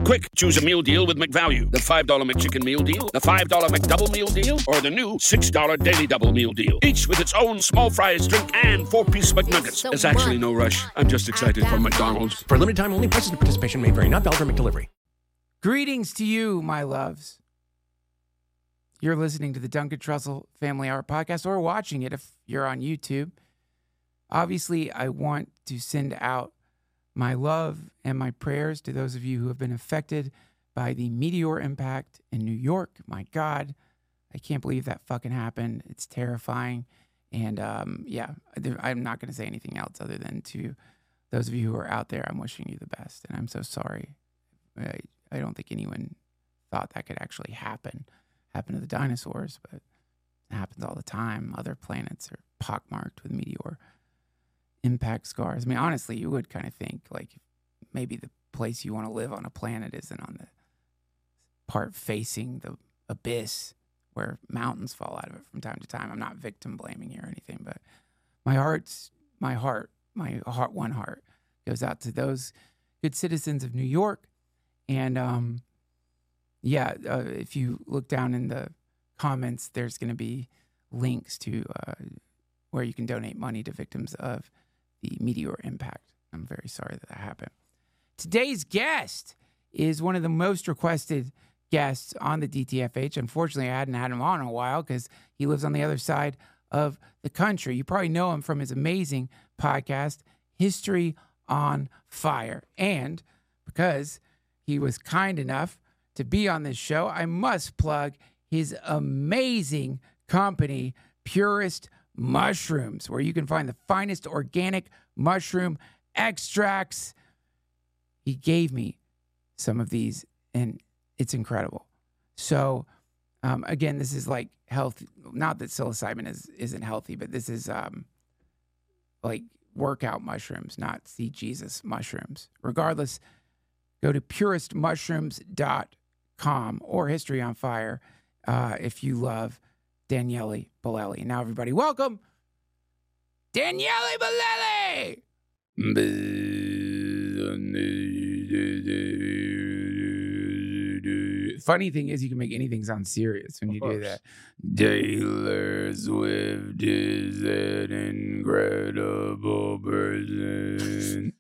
Quick, choose a meal deal with McValue. The $5 McChicken meal deal, the $5 McDouble meal deal, or the new $6 Daily Double meal deal. Each with its own small fries, drink, and 4-piece McNuggets. There's actually no rush. I'm just excited for McDonald's. For limited time only, prices and participation may vary. Not valid for McDelivery. Greetings to you, my loves. You're listening to the Duncan Trussell Family Hour podcast, or watching it if you're on YouTube. Obviously, I want to send out my love and my prayers to those of you who have been affected by the meteor impact in New York. My God, I can't believe that fucking happened. It's terrifying. And I'm not going to say anything else other than to those of you who are out there, I'm wishing you the best. And I'm so sorry. I don't think anyone thought that could actually happen to the dinosaurs, but it happens all the time. Other planets are pockmarked with meteor impact scars. I mean, honestly, you would kind of think like maybe the place you want to live on a planet isn't on the part facing the abyss where mountains fall out of it from time to time. I'm not victim blaming here or anything, but my heart goes out to those good citizens of New York. And if you look down in the comments, there's going to be links to where you can donate money to victims of the meteor impact. I'm very sorry that happened. Today's guest is one of the most requested guests on the DTFH. Unfortunately, I hadn't had him on in a while because he lives on the other side of the country. You probably know him from his amazing podcast, History on Fire. And because he was kind enough to be on this show, I must plug his amazing company, Purist Mushrooms, where you can find the finest organic mushroom extracts. He gave me some of these, and it's incredible. So, again, this is like healthy. Not that psilocybin isn't healthy, but this is like workout mushrooms, not see Jesus mushrooms. Regardless, go to puristmushrooms.com or History on Fire if you love Daniele Bolelli. Now, everybody, welcome Daniele Bolelli! Funny thing is, you can make anything sound serious when you do that. Taylor Swift is an incredible person.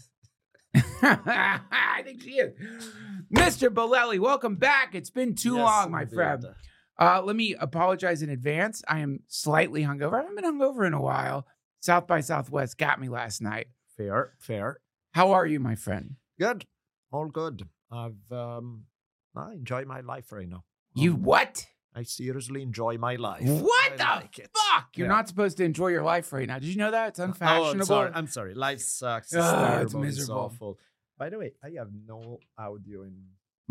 I think she is. Mr. Bolelli, welcome back. It's been too long, my friend. Let me apologize in advance. I am slightly hungover. I haven't been hungover in a while. South by Southwest got me last night. Fair. How are you, my friend? Good. All good. I enjoy my life right now. You what? I seriously enjoy my life. What the fuck? You're not supposed to enjoy your life right now. Did you know that? It's unfashionable. I'm sorry. Life sucks. It's miserable. It's awful. By the way, I have no audio in...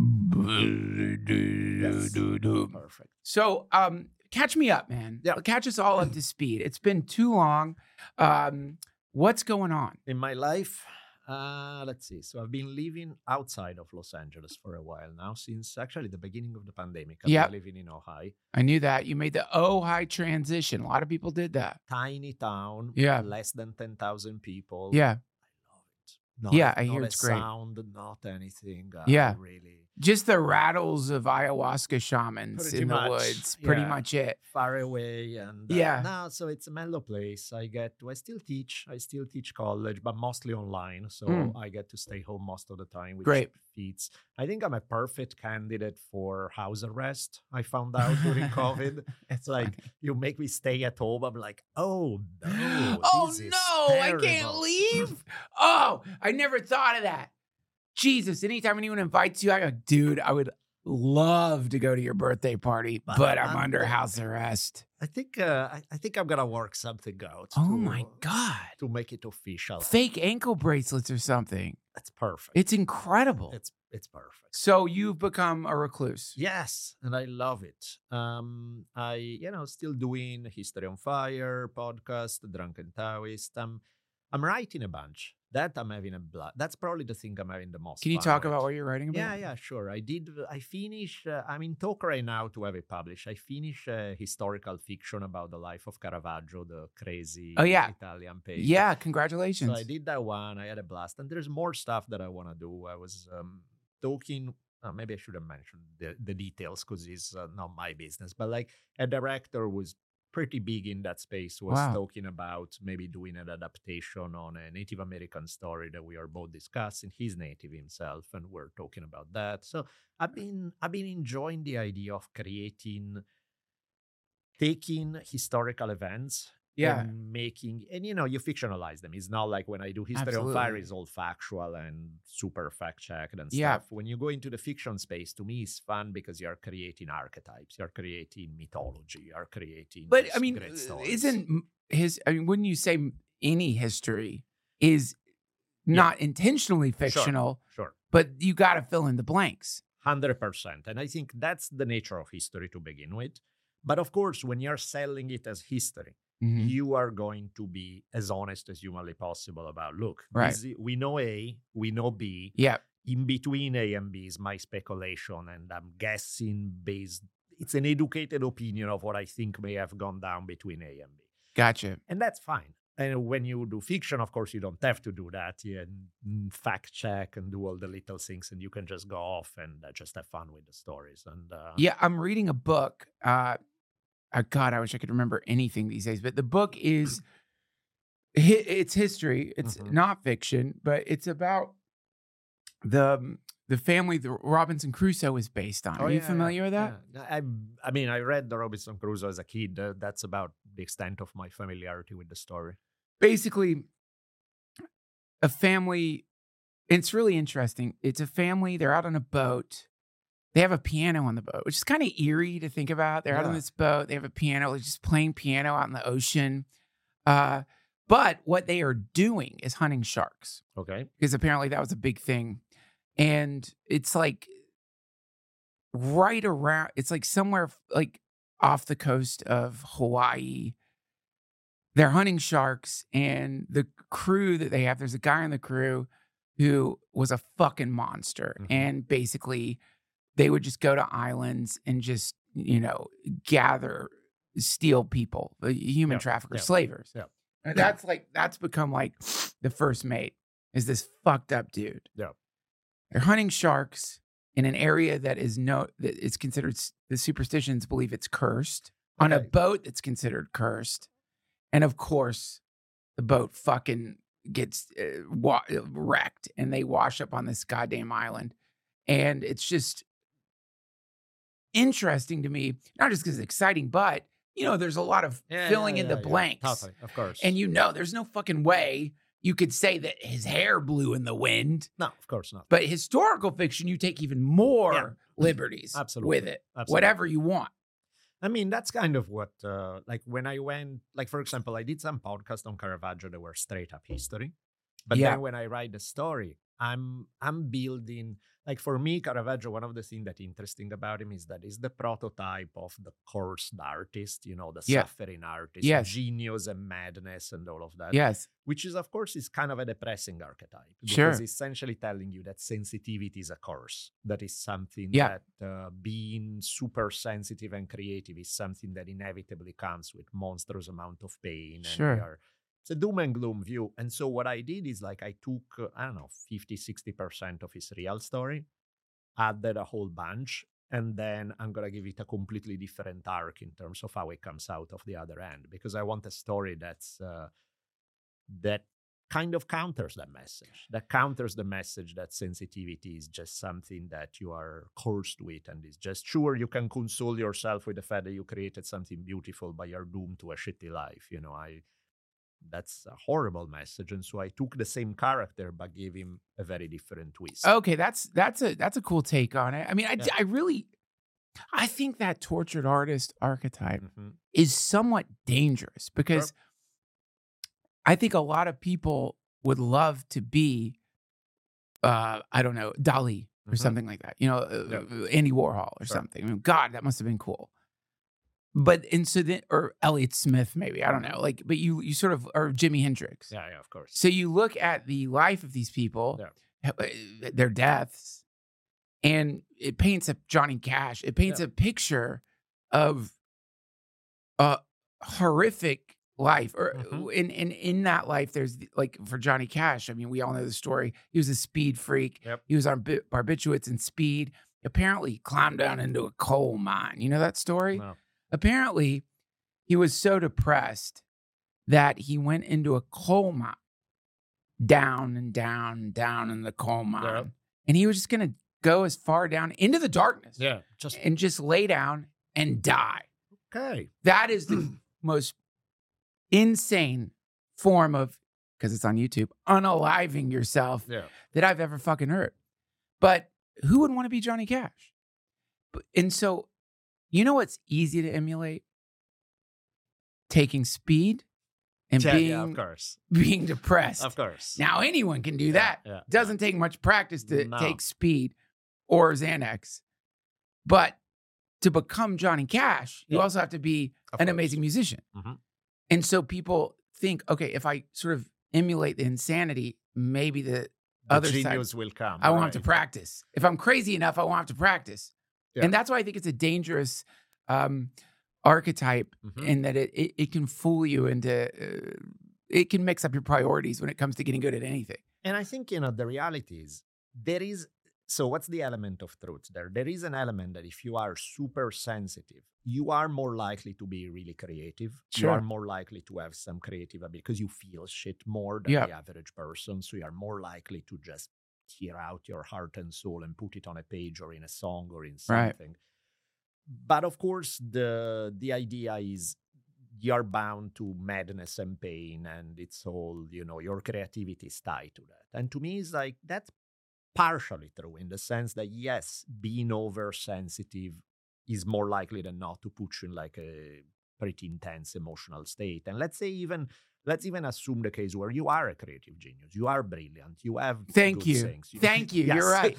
Yes. Perfect. So, catch me up, man. Yeah. Catch us all up to speed. It's been too long. What's going on? In my life, let's see. So I've been living outside of Los Angeles for a while now, since actually the beginning of the pandemic. I've been living in Ojai. I knew that. You made the Ojai transition. A lot of people did that. Tiny town. Yeah. Less than 10,000 people. Yeah. I hear it's great. Sound, not anything. Really. Just the rattles of ayahuasca shamans in the woods. Pretty much it. Far away. And no, so it's a mellow place. I still teach. I still teach college, but mostly online. So I get to stay home most of the time, which feats. I think I'm a perfect candidate for house arrest. I found out during COVID. It's like, you make me stay at home. I'm like, oh no. I can't leave. Oh, I never thought of that. Jesus, anytime anyone invites you, I go, dude, I would love to go to your birthday party, but I'm under house arrest. I think I'm gonna work something out. Oh my God. To make it official. Fake ankle bracelets or something. That's perfect. It's incredible. It's perfect. So you've become a recluse. Yes, and I love it. I still doing History on Fire podcast, Drunken Taoist. I'm writing a bunch. That I'm having a blast. That's probably the thing I'm having the most. Can you talk about what you're writing about? Yeah, sure. I finished, I'm in talk right now to have it published. I finished historical fiction about the life of Caravaggio, the crazy Italian painter. Yeah, congratulations. So I did that one. I had a blast. And there's more stuff that I want to do. I was talking. Maybe I shouldn't mention the details because it's not my business. But like a director was pretty big in that space, was talking about maybe doing an adaptation on a Native American story that we are both discussing. He's Native himself, and we're talking about that. So I've been enjoying the idea of taking historical events and making, and you fictionalize them. It's not like when I do History on Fire, it's all factual and super fact checked and stuff. When you go into the fiction space, to me, it's fun because you're creating archetypes, you're creating mythology, you're creating. But I mean, wouldn't you say any history is not intentionally fictional? Sure. But you got to fill in the blanks. 100%. And I think that's the nature of history to begin with. But of course, when you're selling it as history, you are going to be as honest as humanly possible about, look, we know A, we know B. Yeah. In between A and B is my speculation, and I'm guessing it's an educated opinion of what I think may have gone down between A and B. Gotcha. And that's fine. And when you do fiction, of course, you don't have to do that. You fact check and do all the little things, and you can just go off and just have fun with the stories. And I'm reading a book. God, I wish I could remember anything these days. But the book is, it's history. It's not fiction, but it's about the family the Robinson Crusoe is based on. Are you familiar with that? Yeah. I mean, I read the Robinson Crusoe as a kid. That's about the extent of my familiarity with the story. Basically, a family, it's really interesting. It's a family, they're out on a boat. They have a piano on the boat, which is kind of eerie to think about. They're out on this boat. They have a piano, they're just playing piano out in the ocean. But what they are doing is hunting sharks. Okay. Because apparently that was a big thing. And it's like right around, it's like somewhere like off the coast of Hawaii. They're hunting sharks, and the crew that they have, there's a guy on the crew who was a fucking monster. And basically they would just go to islands and just, steal people, human traffickers, slavers. Yeah. And that's become like the first mate is this fucked up dude. Yeah. They're hunting sharks in an area that it's considered, the superstitions believe it's cursed, on a boat that's considered cursed. And of course, the boat fucking gets wrecked, and they wash up on this goddamn island. And it's just interesting to me, not just because it's exciting, but, there's a lot of filling in the blanks. Totally, of course. And there's no fucking way you could say that his hair blew in the wind. No, of course not. But historical fiction, you take even more liberties with it. Absolutely. Whatever you want. I mean, that's kind of what, when I went, for example, I did some podcasts on Caravaggio that were straight up history. But then when I write the story, I'm building, for me, Caravaggio, one of the things that's interesting about him is that he's the prototype of the cursed artist, the suffering artist, genius and madness and all of that. Yes. Which is, of course, is kind of a depressing archetype. Sure. Because it's essentially telling you that sensitivity is a curse. That is something that being super sensitive and creative is something that inevitably comes with monstrous amount of pain. And it's a doom and gloom view. And so what I did is I took, 50, 60% of his real story, added a whole bunch, and then I'm going to give it a completely different arc in terms of how it comes out of the other end. Because I want a story that kind of counters that message. That counters the message that sensitivity is just something that you are cursed with, and it's just, sure, you can console yourself with the fact that you created something beautiful, but you're doomed to a shitty life. That's a horrible message. And so I took the same character but gave him a very different twist. Okay, that's a cool take on it. I mean, I think that tortured artist archetype is somewhat dangerous because I think a lot of people would love to be Dali or something like that. Andy Warhol or something. I mean, God, that must have been cool. But or Elliott Smith, maybe, I don't know. But you sort of, or Jimi Hendrix. Yeah, of course. So you look at the life of these people, their deaths, and it paints Johnny Cash. It paints a picture of a horrific life, or in that life, there's like for Johnny Cash. I mean, we all know the story. He was a speed freak. Yep. He was on barbiturates and speed. Apparently, he climbed down into a coal mine. You know that story? No. Apparently, he was so depressed that he went into a coal mine, down and down and down in the coal mine, and he was just gonna go as far down into the darkness, and just lay down and die. Okay, that is the most insane form of, because it's on YouTube, unaliving yourself that I've ever fucking heard. But who would want to be Johnny Cash? And so, you know what's easy to emulate? Taking speed and being depressed. Of course. Now anyone can do that. Doesn't take much practice to take speed or Xanax. But to become Johnny Cash, you also have to be an amazing musician. And so people think, okay, if I sort of emulate the insanity, maybe the other genius side will come. I won't have to practice. If I'm crazy enough, I won't have to practice. And that's why I think it's a dangerous archetype, in that it can fool you into, it can mix up your priorities when it comes to getting good at anything. And I think, the reality is so what's the element of truth there? There is an element that if you are super sensitive, you are more likely to be really creative. Sure. You are more likely to have some creative ability because you feel shit more than the average person. So you are more likely to just tear out your heart and soul and put it on a page or in a song or in something. Right. But of course, the idea is you're bound to madness and pain, and it's all, your creativity is tied to that. And to me, it's like that's partially true in the sense that, yes, being oversensitive is more likely than not to put you in like a pretty intense emotional state. And let's even assume the case where you are a creative genius. You are brilliant. You have Thank you. Things. Thank you. Yes. You're right.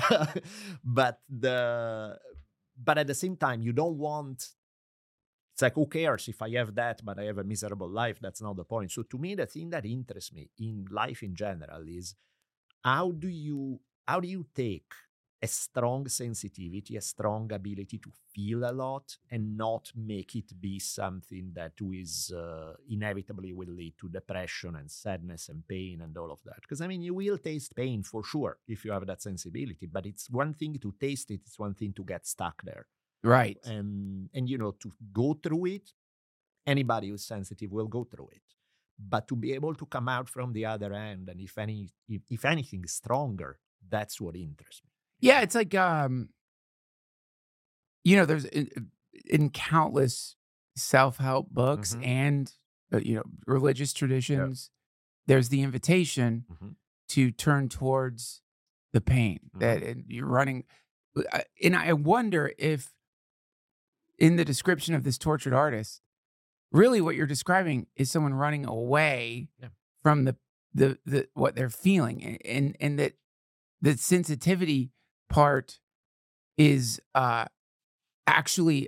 But at the same time, you don't want, it's like, who cares if I have that, but I have a miserable life? That's not the point. So to me, the thing that interests me in life in general is how do you take a strong sensitivity, a strong ability to feel a lot, and not make it be something that is inevitably will lead to depression and sadness and pain and all of that? Because, you will taste pain for sure if you have that sensibility, but it's one thing to taste it, it's one thing to get stuck there. Right. And to go through it, anybody who's sensitive will go through it. But to be able to come out from the other end, and if anything stronger, that's what interests me. Yeah, it's like, there's in countless self-help books and, religious traditions, there's the invitation to turn towards the pain that you're running. And I wonder if in the description of this tortured artist, really what you're describing is someone running away from the what they're feeling, and that the sensitivity part is actually,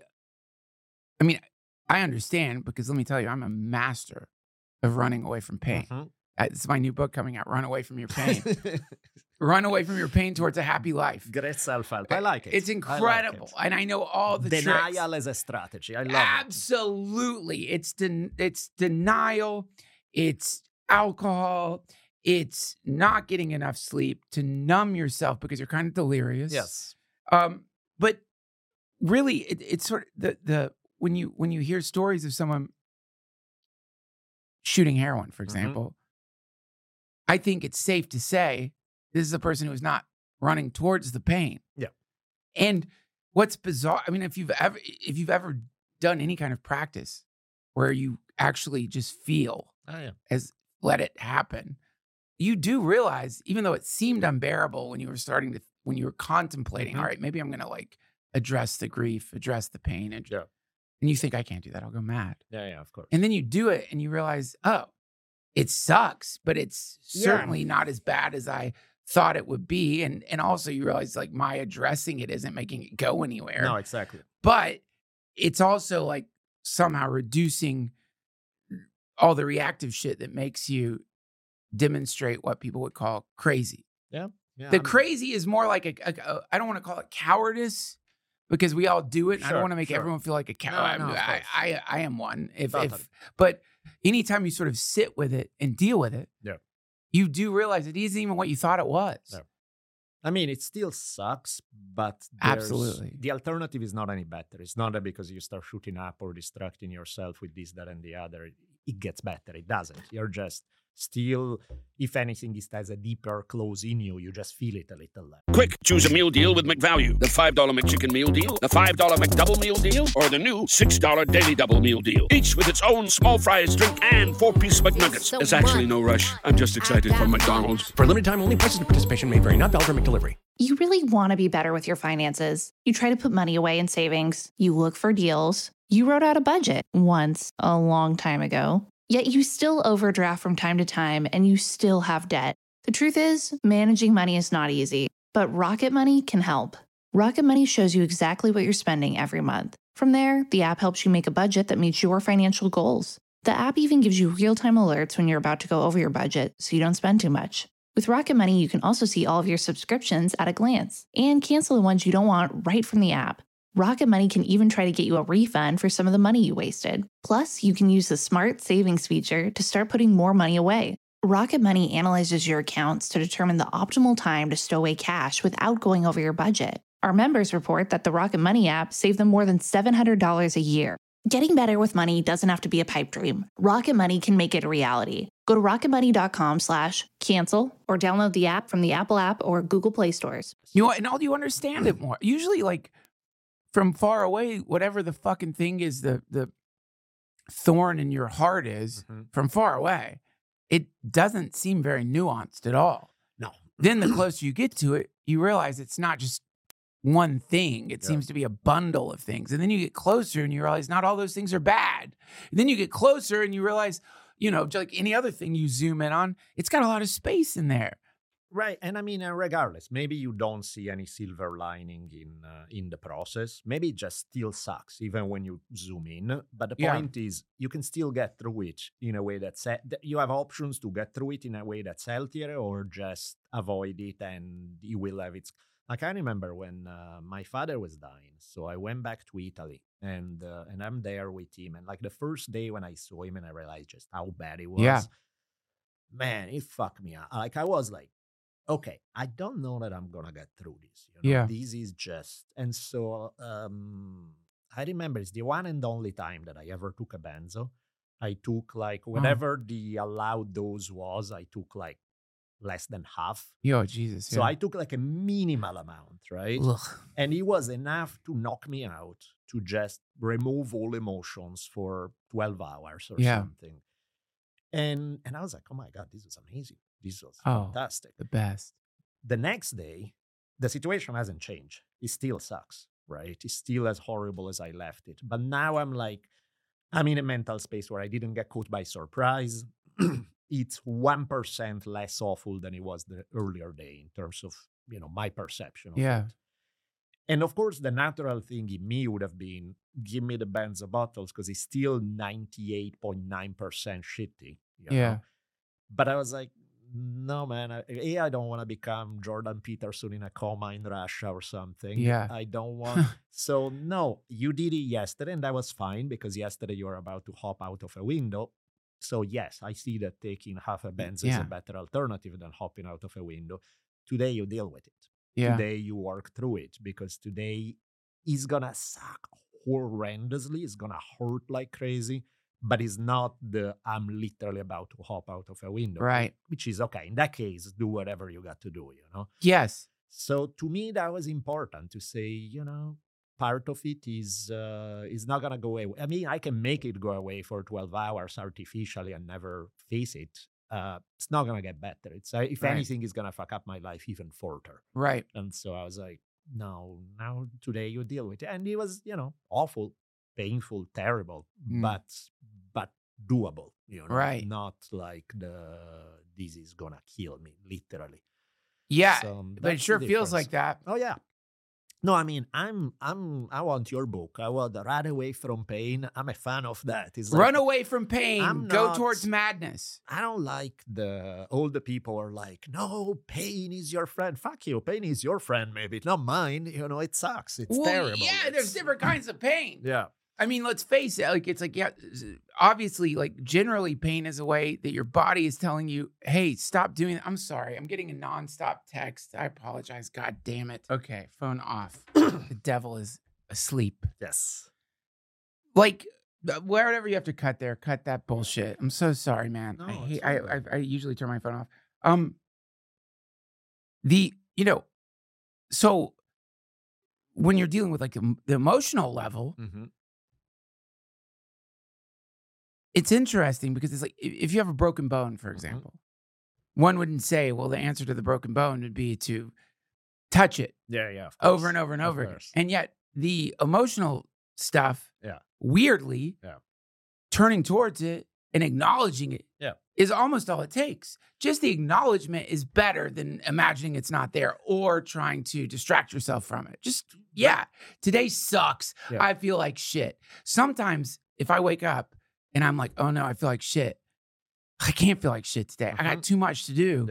I understand, because let me tell you, I'm a master of running away from pain. It's my new book coming out, Run Away From Your Pain. Run away from your pain towards a happy life. Great self-help. I like it. It's incredible. And I know all the Denial tricks. as a strategy. I love Absolutely. It's denial. It's alcohol. It's not getting enough sleep to numb yourself because you're kind of delirious. Yes. But really, it's sort of the when you hear stories of someone shooting heroin, for example, I think it's safe to say this is a person who's not running towards the pain. Yeah. And what's bizarre, if you've ever done any kind of practice where you actually just feel as let it happen, you do realize, even though it seemed unbearable when you were contemplating, all right, maybe I'm going to address the grief, address the pain. And you think, I can't do that. I'll go mad. Yeah, of course. And then you do it and you realize, oh, it sucks, but it's certainly not as bad as I thought it would be. And also you realize my addressing it isn't making it go anywhere. No, exactly. But it's also somehow reducing all the reactive shit that makes you demonstrate what people would call crazy. Yeah. The crazy is more like I don't want to call it cowardice, because we all do it. And I don't want to make everyone feel like a coward. No, I am one. Totally. But anytime you sort of sit with it and deal with it, you do realize it isn't even what you thought it was. Yeah. I mean, it still sucks, but absolutely the alternative is not any better. It's not that because you start shooting up or distracting yourself with this, that, and the other, it gets better. It doesn't. You're just still, if anything, it has a deeper close in you. You just feel it a little less. Quick, choose a meal deal with McValue. The $5 McChicken Meal Deal, the $5 McDouble Meal Deal, or the new $6 Daily Double Meal Deal. Each with its own small fries, drink, and 4-piece McNuggets. There's actually no rush. I'm just excited for McDonald's. For a limited time only, prices and participation may vary. Not valid for McDelivery. You really want to be better with your finances. You try to put money away in savings. You look for deals. You wrote out a budget once, a long time ago. Yet you still overdraft from time to time and you still have debt. The truth is, managing money is not easy, but Rocket Money can help. Rocket Money shows you exactly what you're spending every month. From there, the app helps you make a budget that meets your financial goals. The app even gives you real-time alerts when you're about to go over your budget so you don't spend too much. With Rocket Money, you can also see all of your subscriptions at a glance and cancel the ones you don't want right from the app. Rocket Money can even try to get you a refund for some of the money you wasted. Plus, you can use the Smart Savings feature to start putting more money away. Rocket Money analyzes your accounts to determine the optimal time to stow away cash without going over your budget. Our members report that the Rocket Money app saved them more than $700 a year. Getting better with money doesn't have to be a pipe dream. Rocket Money can make it a reality. Go to rocketmoney.com/cancel or download the app from the Apple app or Google Play stores. You know, and all you understand it more. Usually, like, from far away, whatever the fucking thing is, the thorn in your heart is, from far away, it doesn't seem very nuanced at all. No. Then the closer you get to it, you realize it's not just one thing. It seems to be a bundle of things. And then you get closer and you realize not all those things are bad. And then you get closer and you realize, you know, just like any other thing you zoom in on, it's got a lot of space in there. Right. And I mean, regardless, maybe you don't see any silver lining in the process. Maybe it just still sucks, even when you zoom in. But the point is, you can still get through it in a way that's... You have options to get through it in a way that's healthier or just avoid it and you will have its... Like, I remember when my father was dying. So I went back to Italy and I'm there with him. And like the first day when I saw him and I realized just how bad it was, man, it fucked me up. Like, I was like, okay, I don't know that I'm going to get through this. You know? This is just... And so I remember it's the one and only time that I ever took a benzo. I took like whatever the allowed dose was, I took like less than half. Yo, Jesus. So I took like a minimal amount, right? Ugh. And it was enough to knock me out, to just remove all emotions for 12 hours or something. And I was like, oh my God, this was amazing. This was fantastic. The best. The next day, the situation hasn't changed. It still sucks, right? It's still as horrible as I left it. But now I'm like, I'm in a mental space where I didn't get caught by surprise. It's 1% less awful than it was the earlier day in terms of, you know, my perception of it. And of course, the natural thing in me would have been, give me the benzo bottles because it's still 98.9% shitty. You know? But I was like, no, man, I don't want to become Jordan Peterson in a coma in Russia or something. I don't want. So, no, you did it yesterday, and that was fine because yesterday you were about to hop out of a window. So, yes, I see that taking half a benzo is a better alternative than hopping out of a window. Today, you deal with it. Today, you work through it because today is going to suck horrendously. It's going to hurt like crazy. But it's not the I'm literally about to hop out of a window. Right. Which is okay. In that case, do whatever you got to do, you know? Yes. So to me, that was important to say, you know, part of it is not going to go away. I mean, I can make it go away for 12 hours artificially and never face it. It's not going to get better. It's if anything, it's going to fuck up my life even further. Right. And so I was like, no, now today you deal with it. And it was, you know, awful, painful, terrible, but doable, you know, right? Not like this is gonna kill me, literally. Yeah, so but it sure feels like that. Oh yeah. No, I mean, I want your book. I want Run Away from Pain. I'm a fan of that. It's like, run away from pain. Go towards madness. I don't like all the people are like, no, pain is your friend. Fuck you. Pain is your friend, maybe not mine. You know, it sucks. It's terrible. Yeah, there's different kinds of pain. Yeah. I mean, let's face it. Like, it's like, yeah, obviously, like, generally pain is a way that your body is telling you, hey, stop doing it. I'm sorry. I'm getting a nonstop text. I apologize. God damn it. Okay, phone off. The devil is asleep. Yes. Like, whatever you have to cut there, cut that bullshit. I'm so sorry, man. No, I usually turn my phone off. So when you're dealing with like the emotional level, it's interesting because it's like, if you have a broken bone, for example, one wouldn't say, well, the answer to the broken bone would be to touch it over and over and over again. And yet the emotional stuff, weirdly, turning towards it and acknowledging it is almost all it takes. Just the acknowledgement is better than imagining it's not there or trying to distract yourself from it. Just, today sucks. I feel like shit. Sometimes if I wake up and I'm like, oh no, I feel like shit. I can't feel like shit today. I got too much to do.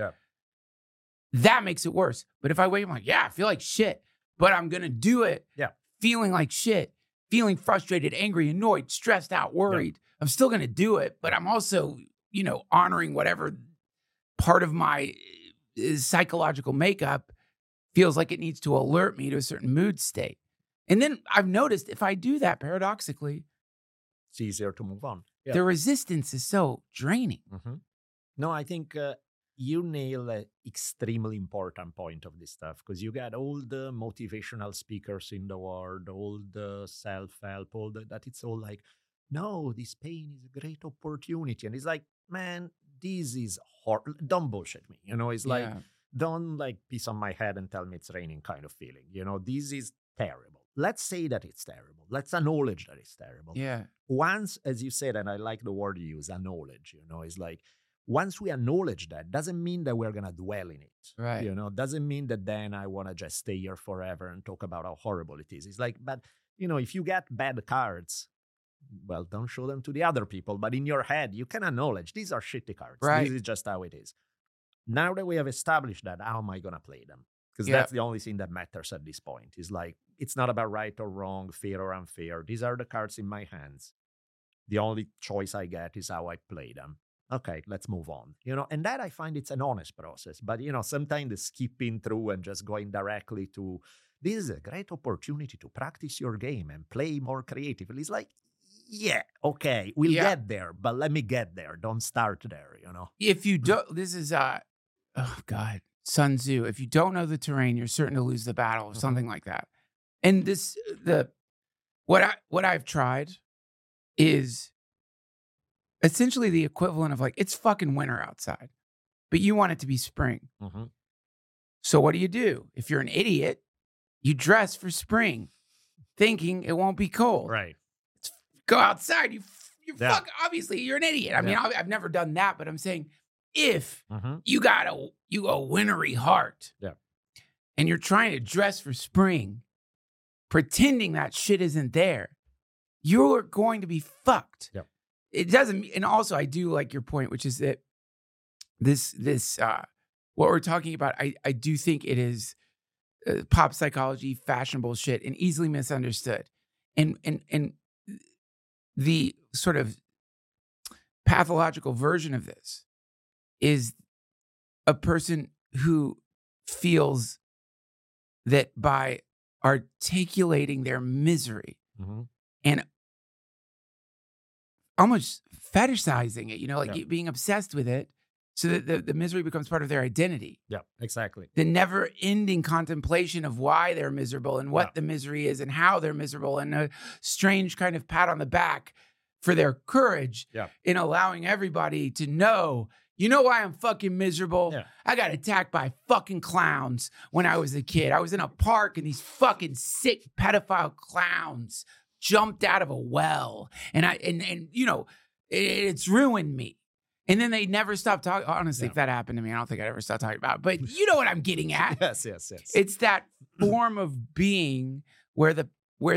That makes it worse. But if I wake up, I'm like, I feel like shit, but I'm going to do it. Feeling like shit, feeling frustrated, angry, annoyed, stressed out, worried. I'm still going to do it, but I'm also, honoring whatever part of my psychological makeup feels like it needs to alert me to a certain mood state. And then I've noticed if I do that, paradoxically, it's easier to move on. The resistance is so draining. No, I think you nail an extremely important point of this stuff, because you got all the motivational speakers in the world, all the self-help, that it's all like, no, this pain is a great opportunity. And it's like, man, this is horrible. Don't bullshit me. It's like, don't like piss on my head and tell me it's raining kind of feeling. This is terrible. Let's say that it's terrible. Let's acknowledge that it's terrible. Once, as you said, and I like the word you use, acknowledge, it's like, once we acknowledge that, doesn't mean that we're going to dwell in it. Right. Doesn't mean that then I want to just stay here forever and talk about how horrible it is. It's like, but, if you get bad cards, well, don't show them to the other people. But in your head, you can acknowledge these are shitty cards. Right. This is just how it is. Now that we have established that, how am I going to play them? Because that's the only thing that matters at this point. Is like, it's not about right or wrong, fair or unfair. These are the cards in my hands. The only choice I get is how I play them. Okay, let's move on. And that I find it's an honest process. But, sometimes the skipping through and just going directly to, this is a great opportunity to practice your game and play more creatively. It's like, okay, we'll get there, but let me get there. Don't start there, If you don't, this is, Sun Tzu. If you don't know the terrain, you're certain to lose the battle, or something like that. And what I've tried is essentially the equivalent of like, it's fucking winter outside, but you want it to be spring. So what do? If you're an idiot, you dress for spring, thinking it won't be cold. Right. Go outside. You obviously you're an idiot. I mean, I've never done that, but I'm saying if you got a wintry heart and you're trying to dress for spring, pretending that shit isn't there, you're going to be fucked. It doesn't. And also I do like your point, which is that this what we're talking about, I do think it is pop psychology, fashionable shit, and easily misunderstood. And the sort of pathological version of this is a person who feels that by articulating their misery and almost fetishizing it, being obsessed with it, so that the misery becomes part of their identity. Yeah, exactly. The never-ending contemplation of why they're miserable and what the misery is and how they're miserable, and a strange kind of pat on the back for their courage in allowing everybody to know, why I'm fucking miserable? I got attacked by fucking clowns when I was a kid. I was in a park and these fucking sick pedophile clowns jumped out of a well, and it's ruined me. And then they never stop talking. Honestly, if that happened to me, I don't think I'd ever stop talking about it. But you know what I'm getting at. Yes. It's that form of being where the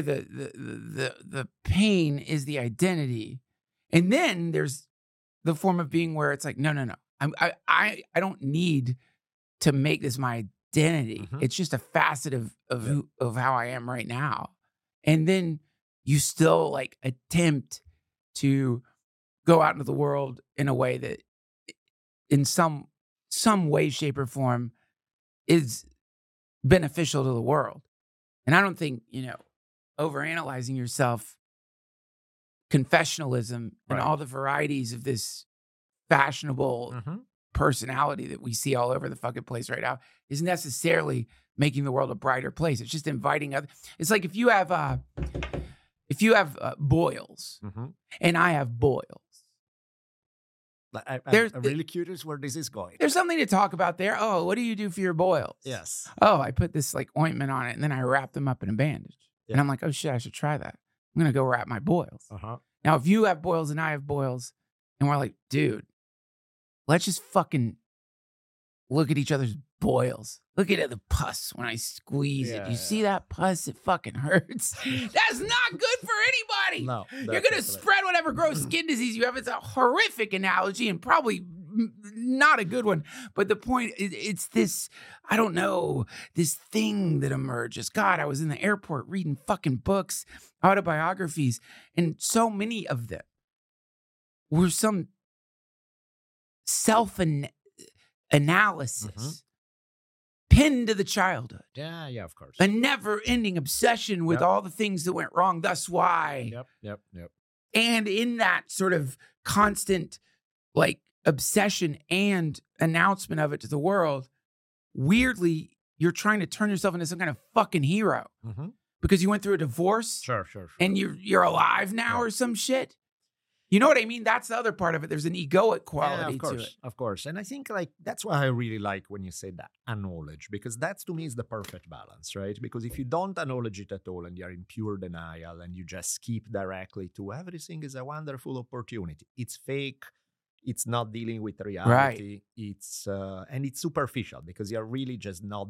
pain is the identity. And then there's the form of being where it's like, no. I don't need to make this my identity. It's just a facet of how I am right now. And then you still like attempt to go out into the world in a way that in some way, shape, or form is beneficial to the world. And I don't think, overanalyzing yourself, confessionalism, and all the varieties of this fashionable personality that we see all over the fucking place right now is necessarily making the world a brighter place. It's just inviting other. It's like if you have boils and I have boils. I'm really curious where this is going. There's something to talk about there. Oh, what do you do for your boils? Yes. Oh, I put this like ointment on it and then I wrap them up in a bandage. Yeah. And I'm like, oh shit, I should try that. I'm going to go wrap my boils. Now, if you have boils and I have boils and we're like, dude, let's just fucking look at each other's boils. Look at the pus when I squeeze it. You see that pus? It fucking hurts. That's not good for anybody. No. You're going to spread whatever gross skin disease you have. It's a horrific analogy and probably not a good one. But the point is, it's this, I don't know, this thing that emerges. God, I was in the airport reading fucking books, autobiographies, and so many of them were some self-analysis pinned to the childhood. Yeah, of course. A never-ending obsession with all the things that went wrong. Thus why. Yep. And in that sort of constant, like, obsession and announcement of it to the world, weirdly, you're trying to turn yourself into some kind of fucking hero because you went through a divorce. Sure. And you're alive now or some shit. You know what I mean? That's the other part of it. There's an egoic quality to it. Of course. And I think like that's why I really like when you say that, acknowledge, because that's to me is the perfect balance, right? Because if you don't acknowledge it at all and you're in pure denial and you just skip directly to everything is a wonderful opportunity. It's fake. It's not dealing with reality. Right. And it's superficial because you're really just not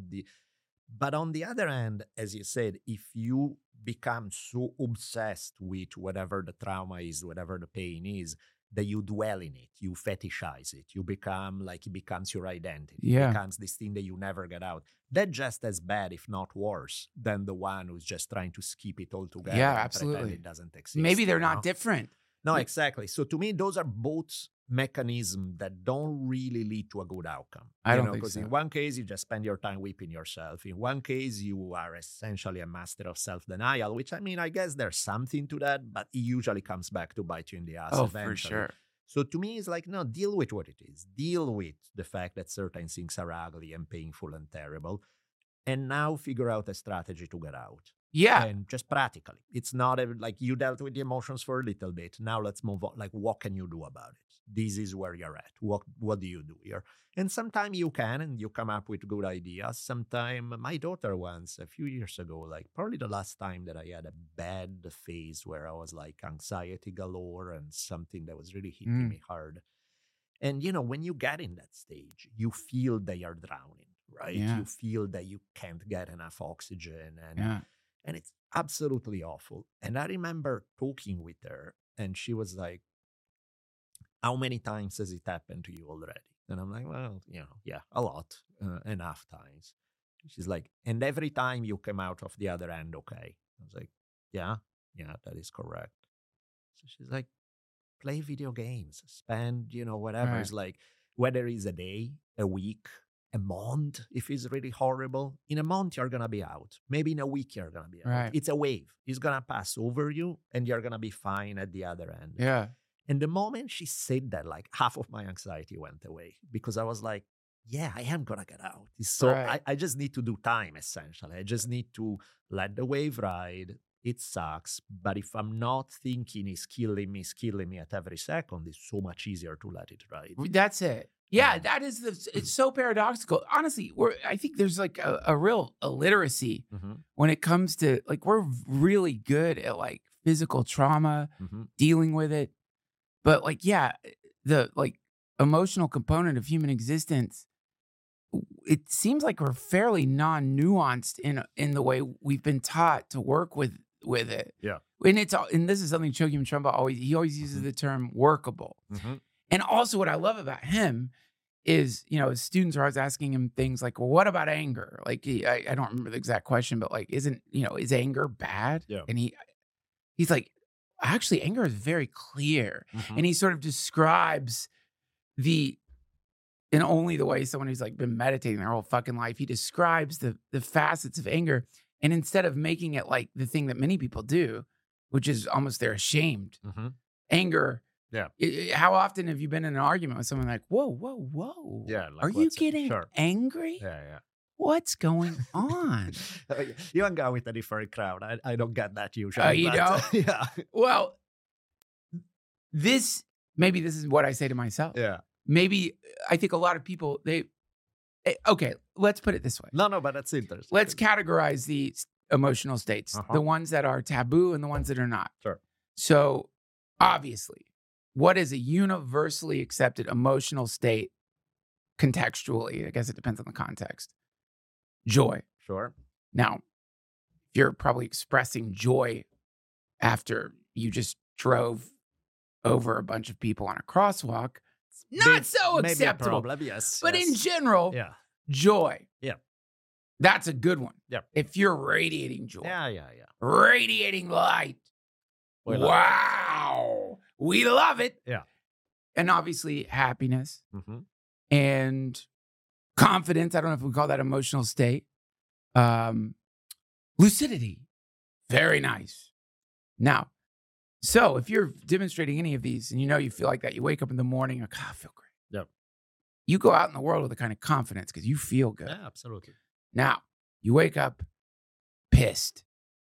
But on the other hand, as you said, if you become so obsessed with whatever the trauma is, whatever the pain is, that you dwell in it, you fetishize it, you become like it becomes your identity. It becomes this thing that you never get out. That's just as bad, if not worse, than the one who's just trying to skip it all together. Yeah, and absolutely. Pretend it doesn't exist. Maybe they're not different. No, exactly. So to me, those are both mechanisms that don't really lead to a good outcome. I don't think so. Because in one case, you just spend your time whipping yourself. In one case, you are essentially a master of self-denial, which I mean, I guess there's something to that, but it usually comes back to bite you in the ass eventually. For sure. So to me, it's like, no, deal with what it is. Deal with the fact that certain things are ugly and painful and terrible. And now figure out a strategy to get out. Yeah. And just practically. It's not like you dealt with the emotions for a little bit. Now let's move on. Like, what can you do about it? This is where you're at. What do you do here? And sometimes you can, and you come up with good ideas. Sometimes my daughter once, a few years ago, like probably the last time that I had a bad phase where I was like anxiety galore and something that was really hitting me hard. And, when you get in that stage, you feel that you're drowning, right? Yeah. You feel that you can't get enough oxygen. And it's absolutely awful. And I remember talking with her, and she was like, how many times has it happened to you already? And I'm like, well, a lot, enough times. She's like, and every time you come out of the other end, okay. I was like, yeah, that is correct. So she's like, play video games, spend, whatever. Right. It's like, whether it's a day, a week, a month, if it's really horrible, in a month, you're going to be out. Maybe in a week, you're going to be out. Right. It's a wave. It's going to pass over you and you're going to be fine at the other end. Yeah. And the moment she said that, like half of my anxiety went away because I was like, yeah, I am going to get out. So I just need to do time, essentially. I just need to let the wave ride. It sucks. But if I'm not thinking it's killing me at every second, it's so much easier to let it ride. That's it. Yeah, that is it's so paradoxical. Honestly, I think there's like a real illiteracy when it comes to like, we're really good at like physical trauma, dealing with it. But like, the like emotional component of human existence, it seems like we're fairly non-nuanced in the way we've been taught to work with it. Yeah. And this is something Chogyam Trungpa always uses the term workable. And also what I love about him is, his students are always asking him things like, well, what about anger? Like, I don't remember the exact question, but like, is anger bad? Yeah. And he's like, actually, anger is very clear. Mhm. And he sort of describes in only the way someone who's like been meditating their whole fucking life, he describes the facets of anger. And instead of making it like the thing that many people do, which is almost they're ashamed, Mhm. anger. Yeah. How often have you been in an argument with someone like, whoa? Yeah. Like, Are you getting sure. angry? Yeah. What's going on? You hang out with a different crowd. I don't get that usually. Oh, you don't? Yeah. Well, maybe this is what I say to myself. Yeah. Maybe I think a lot of people, okay, let's put it this way. No, but that's interesting. Let's categorize the emotional states, the ones that are taboo and the ones that are not. Sure. So obviously, what is a universally accepted emotional state contextually? I guess it depends on the context. Joy. Sure. Now, if you're probably expressing joy after you just drove over a bunch of people on a crosswalk, it's not so acceptable. Maybe a problem, yes. But yes. in general, Yeah. joy. Yeah. That's a good one. Yeah. If you're radiating joy. Yeah. Radiating light. Wow. We love it. Yeah. And obviously happiness Mm-hmm. and confidence. I don't know if we call that emotional state. Lucidity. Very nice. Now, so if you're demonstrating any of these and you feel like that, you wake up in the morning, like, I feel great. Yep. You go out in the world with a kind of confidence because you feel good. Yeah, absolutely. Now, you wake up pissed.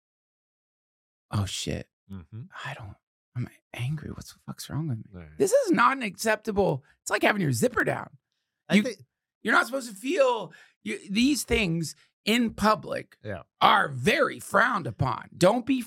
Oh, shit. Mm-hmm. I'm angry. What the fuck's wrong with me? Right. This is not an acceptable. It's like having your zipper down. You're not supposed to feel these things in public are very frowned upon. Don't be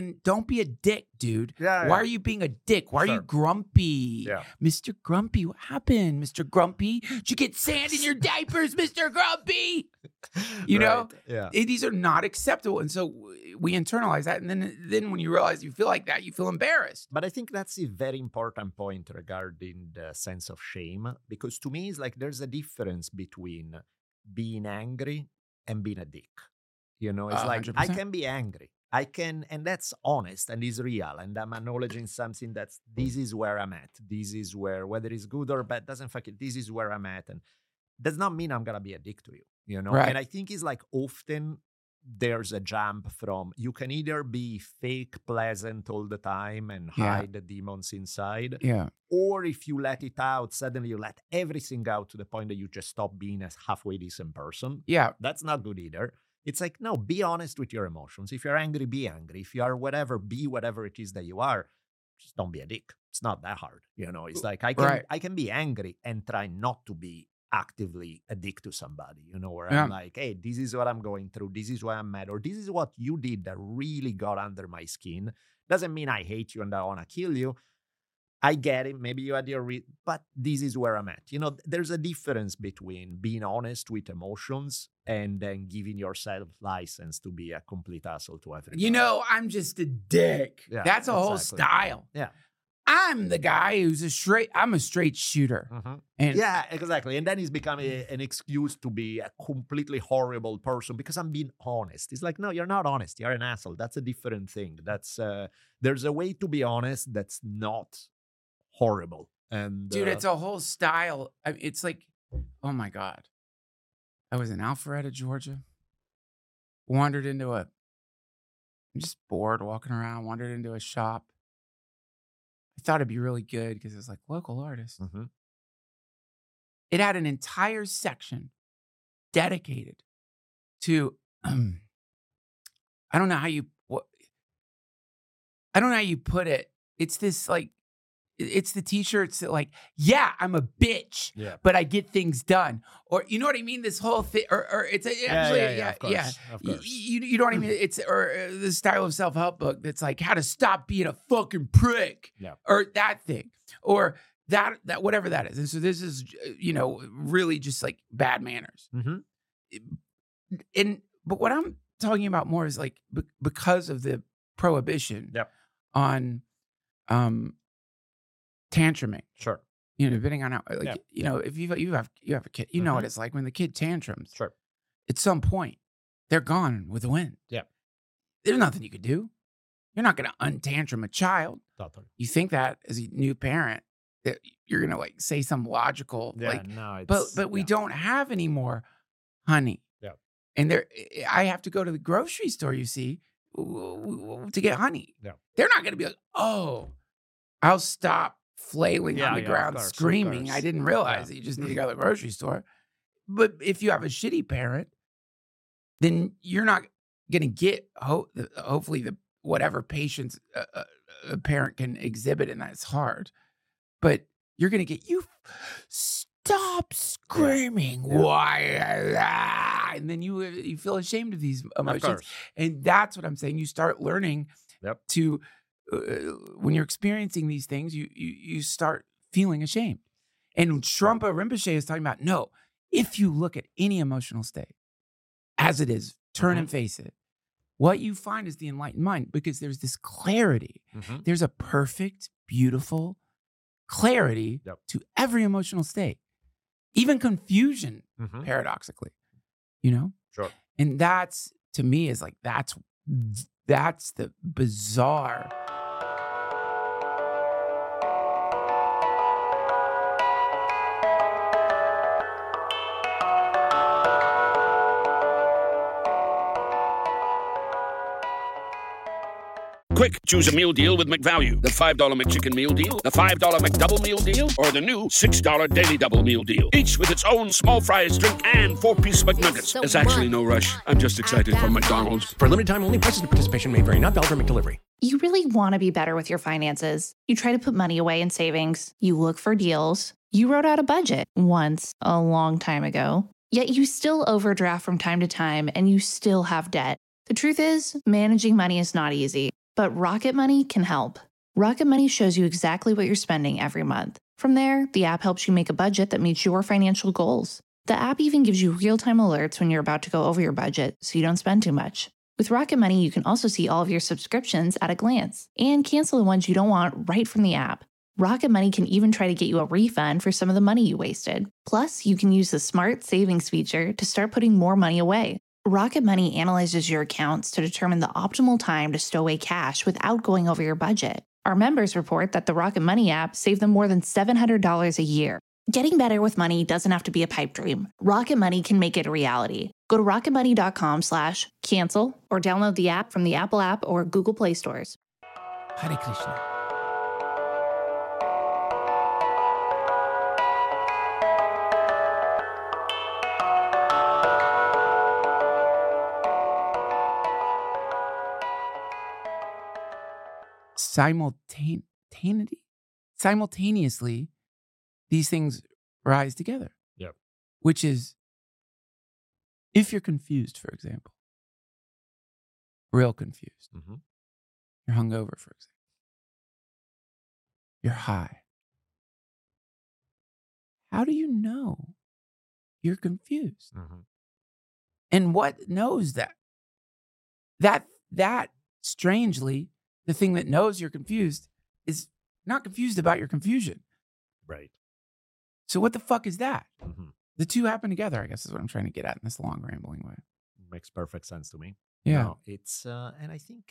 a dick, dude. Yeah, Why are you being a dick? Why are you grumpy? Yeah. Mr. Grumpy, what happened, Mr. Grumpy? Did you get sand in your diapers, Mr. Grumpy? You know? Yeah. These are not acceptable. And so we internalize that. And then when you realize you feel like that, you feel embarrassed. But I think that's a very important point regarding the sense of shame. Because to me, it's like there's a difference between being angry and being a dick. It's like 100%. I can be angry. I can, and that's honest and is real. And I'm acknowledging something this is where I'm at. This is where, whether it's good or bad, this is where I'm at. And does not mean I'm going to be a dick to you, Right. And I think it's like often there's a jump from, you can either be fake pleasant all the time and hide the demons inside. Yeah. Or if you let it out, suddenly you let everything out to the point that you just stop being a halfway decent person. Yeah. That's not good either. It's like, no, be honest with your emotions. If you're angry, be angry. If you are whatever, be whatever it is that you are. Just don't be a dick. It's not that hard. It's like I can be angry and try not to be actively a dick to somebody, where I'm like, hey, this is what I'm going through. This is why I'm mad. Or this is what you did that really got under my skin. Doesn't mean I hate you and I want to kill you. I get it. Maybe you had your but this is where I'm at. There's a difference between being honest with emotions and then giving yourself license to be a complete asshole to everybody. I'm just a dick. Yeah, that's a whole style. Yeah. I'm the guy who's I'm a straight shooter. Mm-hmm. And yeah, exactly. And then it's become an excuse to be a completely horrible person because I'm being honest. It's like, no, you're not honest. You're an asshole. That's a different thing. That's there's a way to be honest that's not horrible. And dude, it's a whole style. It's like, oh my God. I was in Alpharetta, Georgia. I'm just bored walking around, wandered into a shop. I thought it'd be really good because it was like local artists. Mm-hmm. It had an entire section dedicated to, I don't know how you put it. It's this like, it's the t-shirts that like, yeah, I'm a bitch, but I get things done. Or you know what I mean? This whole thing, or it's actually, of course. You know what I mean? It's the style of self-help book that's like how to stop being a fucking prick, or that thing, or that whatever that is. And so this is, really just like bad manners. Mm-hmm. But what I'm talking about more is like because of the prohibition on tantruming. Sure. Depending on how, if you have a kid, you know what it's like when the kid tantrums. Sure. At some point, they're gone with the wind. Yeah. There's nothing you could do. You're not going to untantrum a child. Totally. You think that as a new parent, that you're going to like say some logical, but we don't have any more honey. Yeah. And I have to go to the grocery store, you see, to get honey. Yeah. They're not going to be like, oh, I'll stop flailing on the ground screaming. I didn't realize that you just need to go to the grocery store. But if you have a shitty parent, then you're not going to get hopefully whatever patience a parent can exhibit, and that's hard. But you're going to get, you stop screaming. Yeah. Why? And then you feel ashamed of these emotions. And that's what I'm saying. You start learning to, when you're experiencing these things, you start feeling ashamed. And Trungpa Rinpoche is talking about, no, if you look at any emotional state as it is, turn and face it, what you find is the enlightened mind, because there's this clarity. There's a perfect, beautiful clarity to every emotional state, even confusion, paradoxically, you know? Sure. And that's, to me, is like, that's the bizarre. Quick, choose a meal deal with McValue. The $5 McChicken meal deal, the $5 McDouble meal deal, or the new $6 Daily Double meal deal. Each with its own small fries, drink, and 4-piece McNuggets. There's actually no rush. I'm just excited for McDonald's. For limited time only, prices and participation may vary. Not valid for McDelivery. You really want to be better with your finances. You try to put money away in savings. You look for deals. You wrote out a budget once a long time ago. Yet you still overdraft from time to time and you still have debt. The truth is, managing money is not easy. But Rocket Money can help. Rocket Money shows you exactly what you're spending every month. From there, the app helps you make a budget that meets your financial goals. The app even gives you real-time alerts when you're about to go over your budget, so you don't spend too much. With Rocket Money, you can also see all of your subscriptions at a glance and cancel the ones you don't want right from the app. Rocket Money can even try to get you a refund for some of the money you wasted. Plus, you can use the Smart Savings feature to start putting more money away. Rocket Money analyzes your accounts to determine the optimal time to stow away cash without going over your budget. Our members report that the Rocket Money app saved them more than $700 a year. Getting better with money doesn't have to be a pipe dream. Rocket Money can make it a reality. Go to rocketmoney.com/cancel or download the app from the Apple app or Google Play stores. Hare Krishna. Simultaneously, these things rise together. Yep. Which is, if you're confused, for example, real confused, you're hungover, for example, you're high. How do you know you're confused? And what knows that? That strangely, the thing that knows you're confused is not confused about your confusion. Right. So what the fuck is that? The two happen together, I guess, is what I'm trying to get at in this long, rambling way. Makes perfect sense to me. Yeah. No, it's, and I think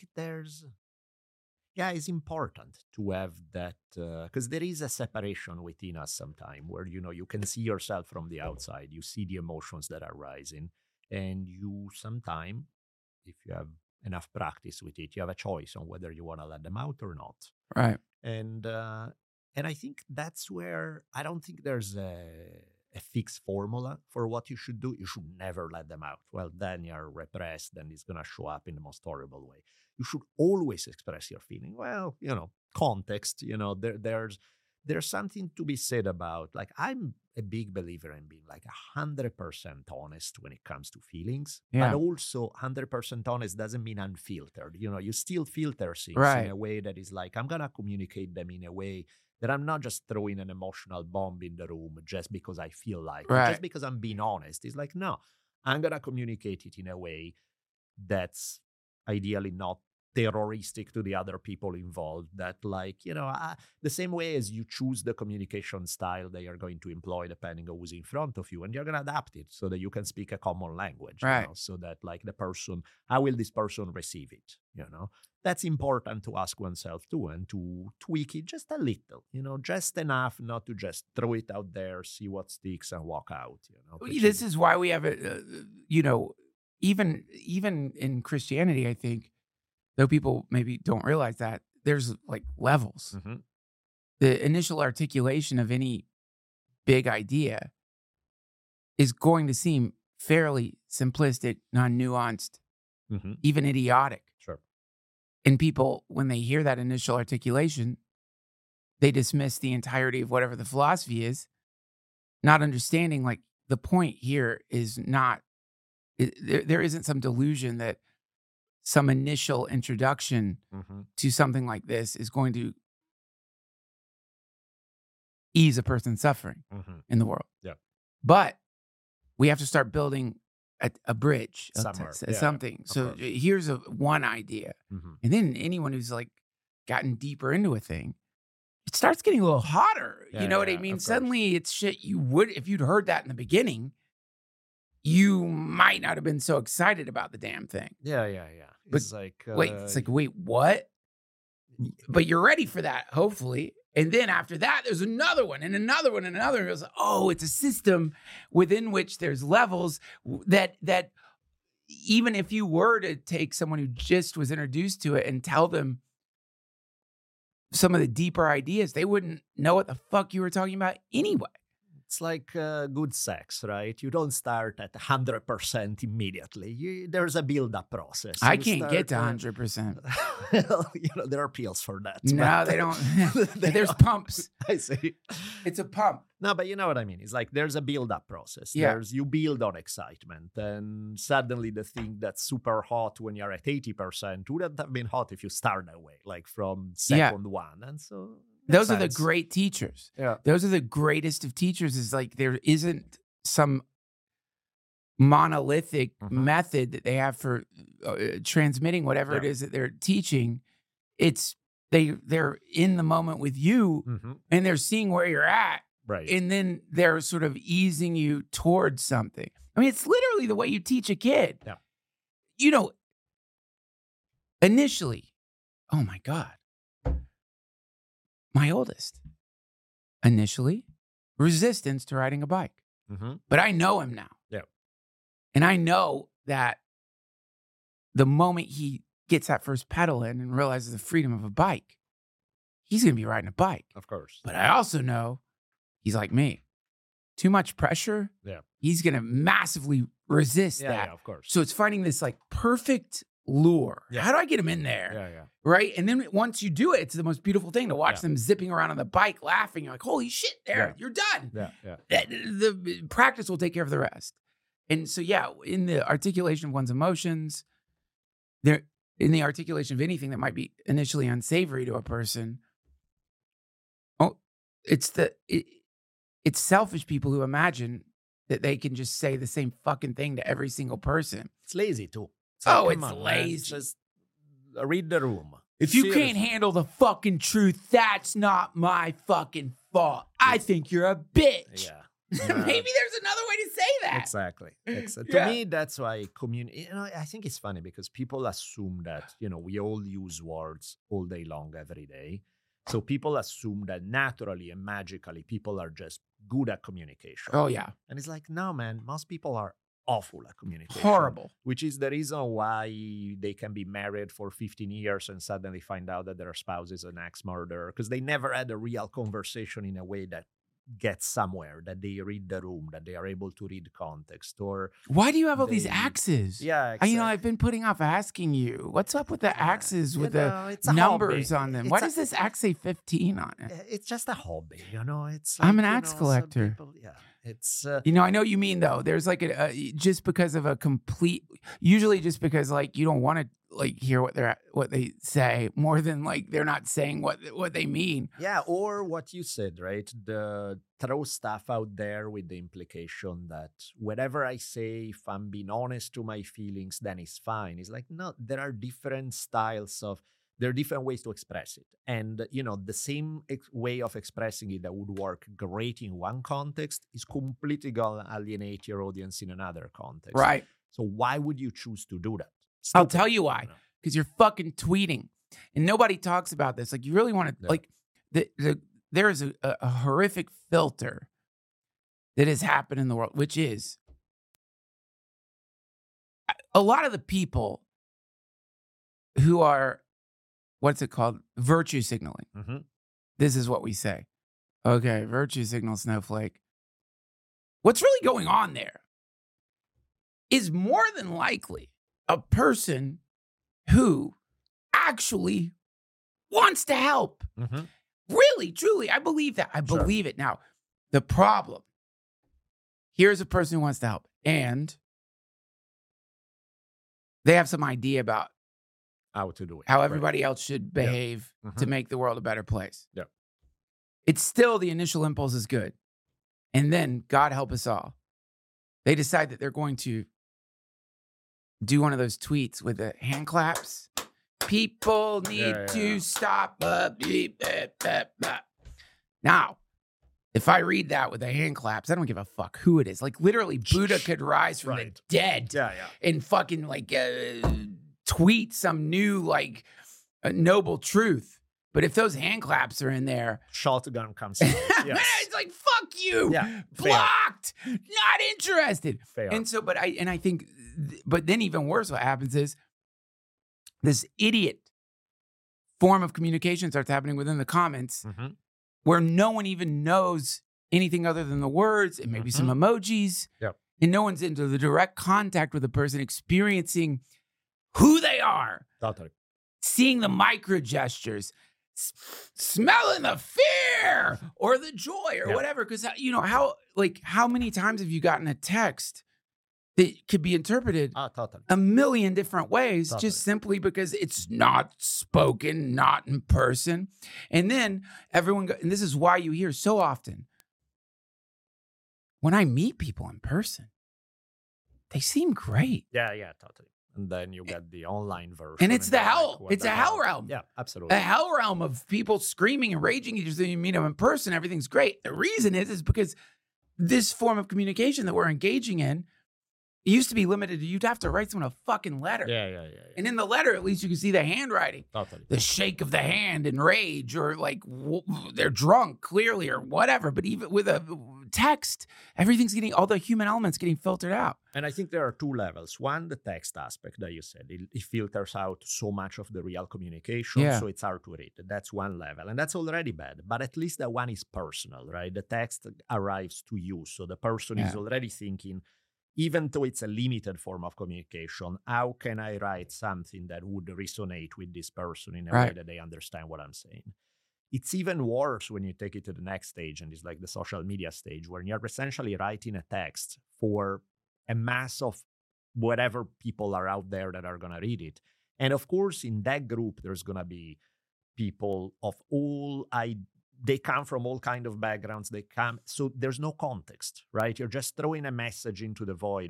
it's important to have that, because there is a separation within us sometime where, you can see yourself from the outside, you see the emotions that are rising, and you sometime, if you have enough practice with it, you have a choice on whether you want to let them out or not. Right. And I think that's where I don't think there's a fixed formula for what you should do. You should never let them out. Well, then you're repressed, then it's going to show up in the most horrible way. You should always express your feeling. Well, context, there's something to be said about, like, I'm a big believer in being like 100% honest when it comes to feelings. Yeah. But also 100% honest doesn't mean unfiltered. You still filter things in a way that is like, I'm going to communicate them in a way that I'm not just throwing an emotional bomb in the room just because I feel like it, just because I'm being honest. It's like, no, I'm going to communicate it in a way that's ideally not terroristic to the other people involved, that the same way as you choose the communication style that you're going to employ depending on who's in front of you, and you're going to adapt it so that you can speak a common language, so that like how will this person receive it? That's important to ask oneself too, and to tweak it just a little, just enough not to just throw it out there, see what sticks, and walk out. This is why we have even in Christianity, I think, though people maybe don't realize that, there's like levels. Mm-hmm. The initial articulation of any big idea is going to seem fairly simplistic, non-nuanced, mm-hmm. even idiotic. Sure. And people, when they hear that initial articulation, they dismiss the entirety of whatever the philosophy is, not understanding like the point here is not, there isn't some delusion that some initial introduction mm-hmm. to something like this is going to ease a person's suffering mm-hmm. in the world. Yeah. But we have to start building a bridge, something. So here's one idea. Mm-hmm. And then anyone who's like gotten deeper into a thing, it starts getting a little hotter. You know what I mean? Suddenly it's shit you would, if you'd heard that in the beginning, you might not have been so excited about the damn thing. Yeah. It's wait, what? But you're ready for that, hopefully. And then after that, there's another one and another one and another. And it was like, oh, it's a system within which there's levels that even if you were to take someone who just was introduced to it and tell them some of the deeper ideas, they wouldn't know what the fuck you were talking about anyway. It's like good sex, right? You don't start at 100% immediately. There's a build-up process. I can't get to 100%. Well, there are pills for that. No, they don't. There's pumps. I see. It's a pump. No, but you know what I mean. It's like there's a build-up process. Yeah. You build on excitement, and suddenly the thing that's super hot when you're at 80% wouldn't have been hot if you start that way, like from second one. And so... Those are the great teachers. Yeah. Those are the greatest of teachers. Is like there isn't some monolithic mm-hmm. method that they have for transmitting whatever it is that they're teaching. It's they're in the moment with you mm-hmm. and they're seeing where you're at. Right. And then they're sort of easing you towards something. I mean, it's literally the way you teach a kid. Yeah. Initially, oh my God. My oldest, initially, resistance to riding a bike. Mm-hmm. But I know him now. Yeah. And I know that the moment he gets that first pedal in and realizes the freedom of a bike, he's going to be riding a bike. Of course. But I also know he's like me. Too much pressure. Yeah. He's going to massively resist that. Yeah, of course. So it's finding this like perfect lure. Yeah. How do I get him in there? Yeah. Right? And then once you do it, it's the most beautiful thing to watch them zipping around on the bike, laughing. You're like, holy shit, you're done. Yeah. The practice will take care of the rest. And so, in the articulation of one's emotions, in the articulation of anything that might be initially unsavory to a person, it's selfish people who imagine that they can just say the same fucking thing to every single person. It's lazy too. It's lazy. Man. Just read the room. If you can't handle the fucking truth, that's not my fucking fault. I think you're a bitch. Yeah. Maybe there's another way to say that. Exactly. To me, that's why community. I think it's funny because people assume that we all use words all day long, every day. So people assume that naturally and magically people are just good at communication. Oh yeah. And it's like, no, man. Most people are awful at communication. Horrible. Which is the reason why they can be married for 15 years and suddenly find out that their spouse is an ex-murderer because they never had a real conversation in a way that gets somewhere, that they read the room, that they are able to read context. Or why do you have all these axes? Yeah, exactly. I've been putting off asking you, what's up with the axes with the numbers on them? Why does this axe say 15 on it? It's just a hobby, It's I'm an axe collector. People, it's I know what you mean though. There's like just because of usually just because like you don't want to like hear what they say more than like they're not saying what they mean. Yeah, or what you said, right? The throw stuff out there with the implication that whatever I say, if I'm being honest to my feelings, then it's fine. It's like, no, there are different styles there are different ways to express it. And, the same way of expressing it that would work great in one context is completely going to alienate your audience in another context. Right. So why would you choose to do that? I'll tell you why. because you're fucking tweeting. And nobody talks about this. Like, you really want to, like, there is a horrific filter that has happened in the world, which is a lot of the people who are, what's it called? Virtue signaling. Mm-hmm. This is what we say. Okay, virtue signal snowflake. What's really going on there is more than likely a person who actually wants to help. Mm-hmm. Really, truly, I believe that. I believe it. Now, the problem, here's a person who wants to help, and they have some idea about how to do it, how everybody else should behave to make the world a better place. Yeah. It's still, the initial impulse is good. And then, God help us all, they decide that they're going to do one of those tweets with the hand claps. People need to stop. Now, if I read that with the hand claps, I don't give a fuck who it is. Like, literally, Buddha could rise from the dead and fucking, like, tweet some new, like, noble truth. But if those hand claps are in there, shotgun comes out. Yes. It's like, fuck you. Yeah, blocked. Not interested. Fair. And so, but I think, but then even worse, what happens is this idiot form of communication starts happening within the comments where no one even knows anything other than the words and maybe some emojis. Yep. And no one's into the direct contact with the person, experiencing who they are. Totally. Seeing the micro gestures, smelling the fear or the joy or whatever. Because, you know, how many times have you gotten a text that could be interpreted a million different ways just simply because it's not spoken, not in person? And then everyone, and this is why you hear so often, when I meet people in person, they seem great. Yeah, totally. And then you get the online version. And it's the hell. Like, it's a hell realm. Yeah, absolutely. A hell realm of people screaming and raging. You meet them in person, everything's great. The reason is because this form of communication that we're engaging in, it used to be limited to you'd have to write someone a fucking letter. Yeah. And in the letter, at least you can see the handwriting. Totally. The shake of the hand in rage, or like they're drunk, clearly, or whatever. But even with a text, everything's getting, all the human elements getting filtered out. And I think there are two levels. One, the text aspect that you said. It filters out so much of the real communication, so it's hard to read. That's one level. And that's already bad. But at least that one is personal, right? The text arrives to you. So the person is already thinking, even though it's a limited form of communication, how can I write something that would resonate with this person in a way that they understand what I'm saying? It's even worse when you take it to the next stage, and it's like the social media stage, where you're essentially writing a text for a mass of whatever people are out there that are going to read it. And of course, in that group, there's going to be people of all they come from all kind of backgrounds. So there's no context, right? You're just throwing a message into the void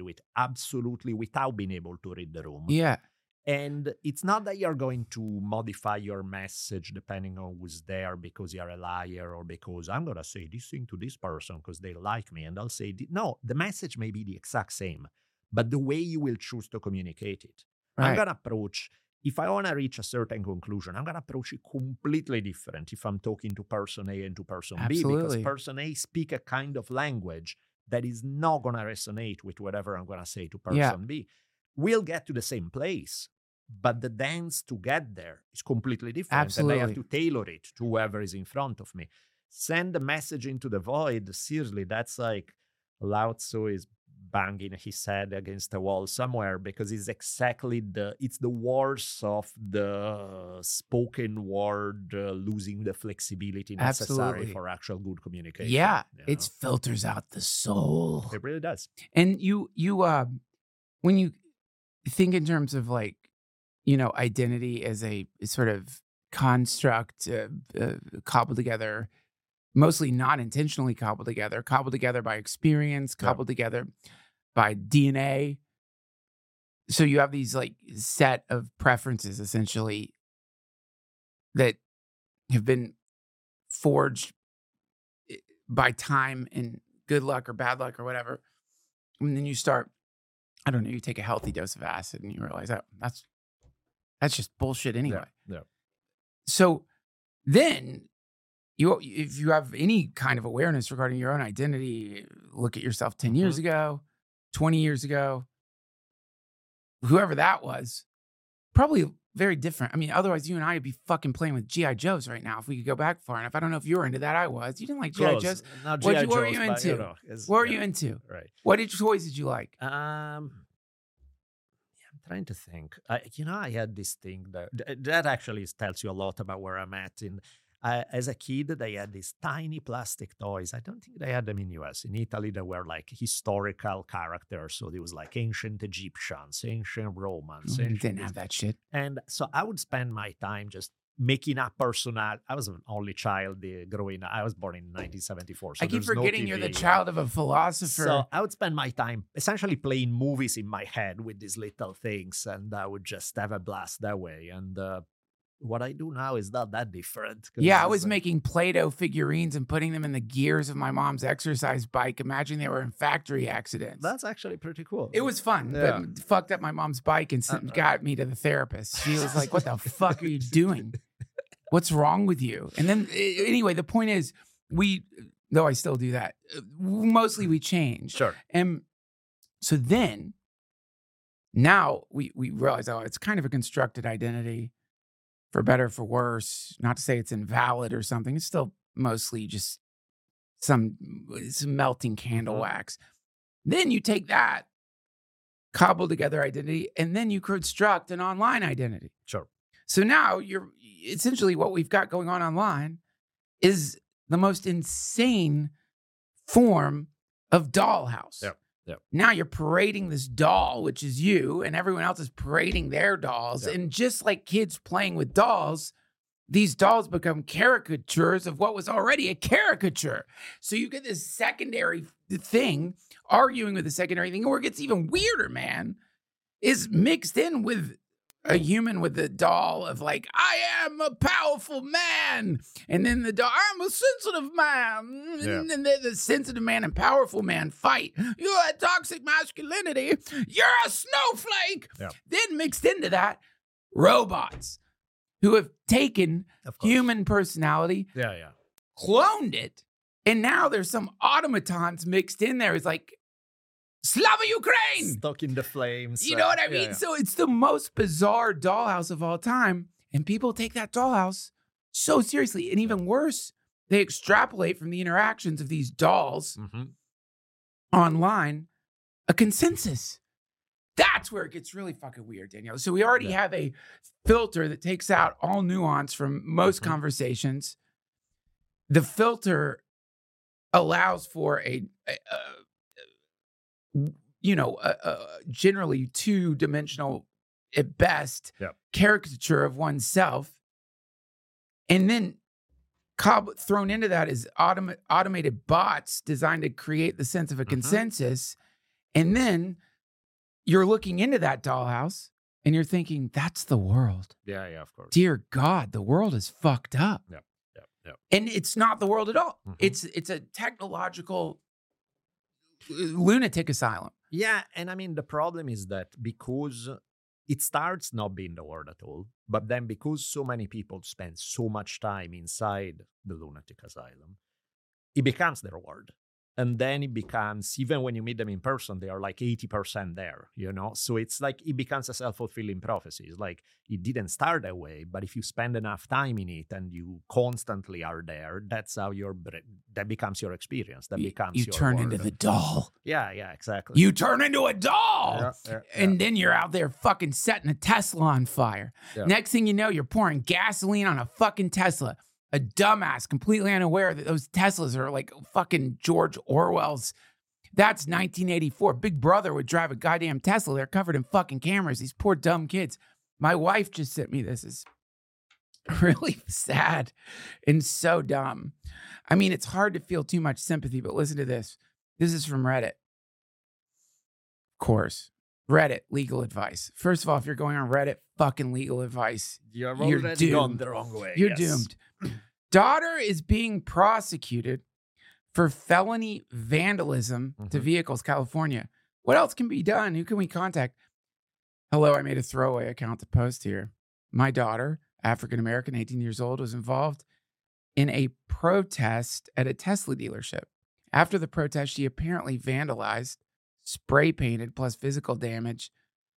without being able to read the room. Yeah. And it's not that you're going to modify your message depending on who's there because you're a liar or because I'm going to say this thing to this person because they like me and I'll say, no, the message may be the exact same, but the way you will choose to communicate it. I'm going to approach, if I want to reach a certain conclusion, I'm going to approach it completely different if I'm talking to person A and to person B, because person A speak a kind of language that is not going to resonate with whatever I'm going to say to person B. We'll get to the same place, but the dance to get there is completely different. Absolutely. And I have to tailor it to whoever is in front of me. Send a message into the void. Seriously, that's like Lao Tzu is banging his head against a wall somewhere, because it's exactly it's the worst of the spoken word losing the flexibility necessary for actual good communication. Yeah, it filters out the soul. It really does. And you when you think in terms of, like, you know, identity as a sort of construct cobbled together, mostly not intentionally cobbled together by experience, cobbled together by DNA. So you have these, like, set of preferences essentially that have been forged by time and good luck or bad luck or whatever. And then you start, I don't know, you take a healthy dose of acid and you realize, oh, That's just bullshit anyway. Yeah. So then, if you have any kind of awareness regarding your own identity, look at yourself 10 years ago, 20 years ago, whoever that was, probably very different. I mean, otherwise you and I would be fucking playing with G.I. Joes right now if we could go back far enough. I don't know if you were into that. I was. You didn't like G.I. Joes? Not What G.I. Joes, were you into? What were you into? Right. What toys did you like? I'm trying to think. I had this thing that actually tells you a lot about where I'm at. As a kid, they had these tiny plastic toys. I don't think they had them in US. In Italy, they were like historical characters. So there was like ancient Egyptians, ancient Romans. Didn't have that shit. And so I would spend my time just making up personal. I was an only child growing up. I was born in 1974. So I keep forgetting you're the child of a philosopher. So I would spend my time essentially playing movies in my head with these little things, and I would just have a blast that way. And what I do now is not that different. Yeah, I was making Play-Doh figurines and putting them in the gears of my mom's exercise bike. Imagine they were in factory accidents. That's actually pretty cool. It was fun, but fucked up my mom's bike and got me to the therapist. She was like, what the fuck are you doing? What's wrong with you? And then, anyway, the point is, though I still do that, mostly we changed. Sure. And so then, now we realize, it's kind of a constructed identity. For better, for worse, not to say it's invalid or something. It's still mostly just some melting candle wax. Then you take that cobbled together identity, and then you construct an online identity. Sure. So now you're essentially what we've got going on online is the most insane form of dollhouse. Yep. Now you're parading this doll, which is you, and everyone else is parading their dolls. Yep. And just like kids playing with dolls, these dolls become caricatures of what was already a caricature. So you get this secondary thing, arguing with the secondary thing, where it gets even weirder, man, is mixed in with a human with a doll of like, I am a powerful man. And then the doll, I'm a sensitive man. Yeah. And then the sensitive man and powerful man fight. You're a toxic masculinity. You're a snowflake. Yeah. Then mixed into that, robots who have taken human personality, cloned it, and now there's some automatons mixed in there. It's like, Slava Ukraine! Stuck in the flames. You know what I mean? So it's the most bizarre dollhouse of all time. And people take that dollhouse so seriously. And even worse, they extrapolate from the interactions of these dolls online a consensus. That's where it gets really fucking weird, Danielle. So we already have a filter that takes out all nuance from most conversations. The filter allows for a generally two-dimensional, at best, caricature of oneself. And then thrown into that is automated bots designed to create the sense of a consensus. And then you're looking into that dollhouse and you're thinking, that's the world. Yeah, of course. Dear God, the world is fucked up. Yeah. And it's not the world at all. It's a technological lunatic asylum. Yeah, and I mean, the problem is that because it starts not being the world at all, but then because so many people spend so much time inside the lunatic asylum, it becomes their world. And then it becomes, even when you meet them in person, they are like 80% there, you know? So it's like, it becomes a self-fulfilling prophecy. It's like, it didn't start that way, but if you spend enough time in it and you constantly are there, that's how that becomes your experience. That becomes your turn world. into the doll. Yeah, exactly. You turn into a doll. And then you're out there fucking setting a Tesla on fire. Yeah. Next thing you know, you're pouring gasoline on a fucking Tesla. A dumbass, completely unaware that those Teslas are like fucking George Orwell's. That's 1984. Big Brother would drive a goddamn Tesla. They're covered in fucking cameras. These poor dumb kids. My wife just sent me this. It's really sad and so dumb. I mean, it's hard to feel too much sympathy, but listen to this. This is from Reddit. Of course. Reddit, legal advice. First of all, if you're going on Reddit, fucking legal advice, you're already gone the wrong way. You're doomed. Daughter is being prosecuted for felony vandalism to vehicles, California. What else can be done? Who can we contact? Hello, I made a throwaway account to post here. my daughter, African-American, 18 years old, was involved in a protest at a Tesla dealership. After the protest, she apparently vandalized, spray painted, plus physical damage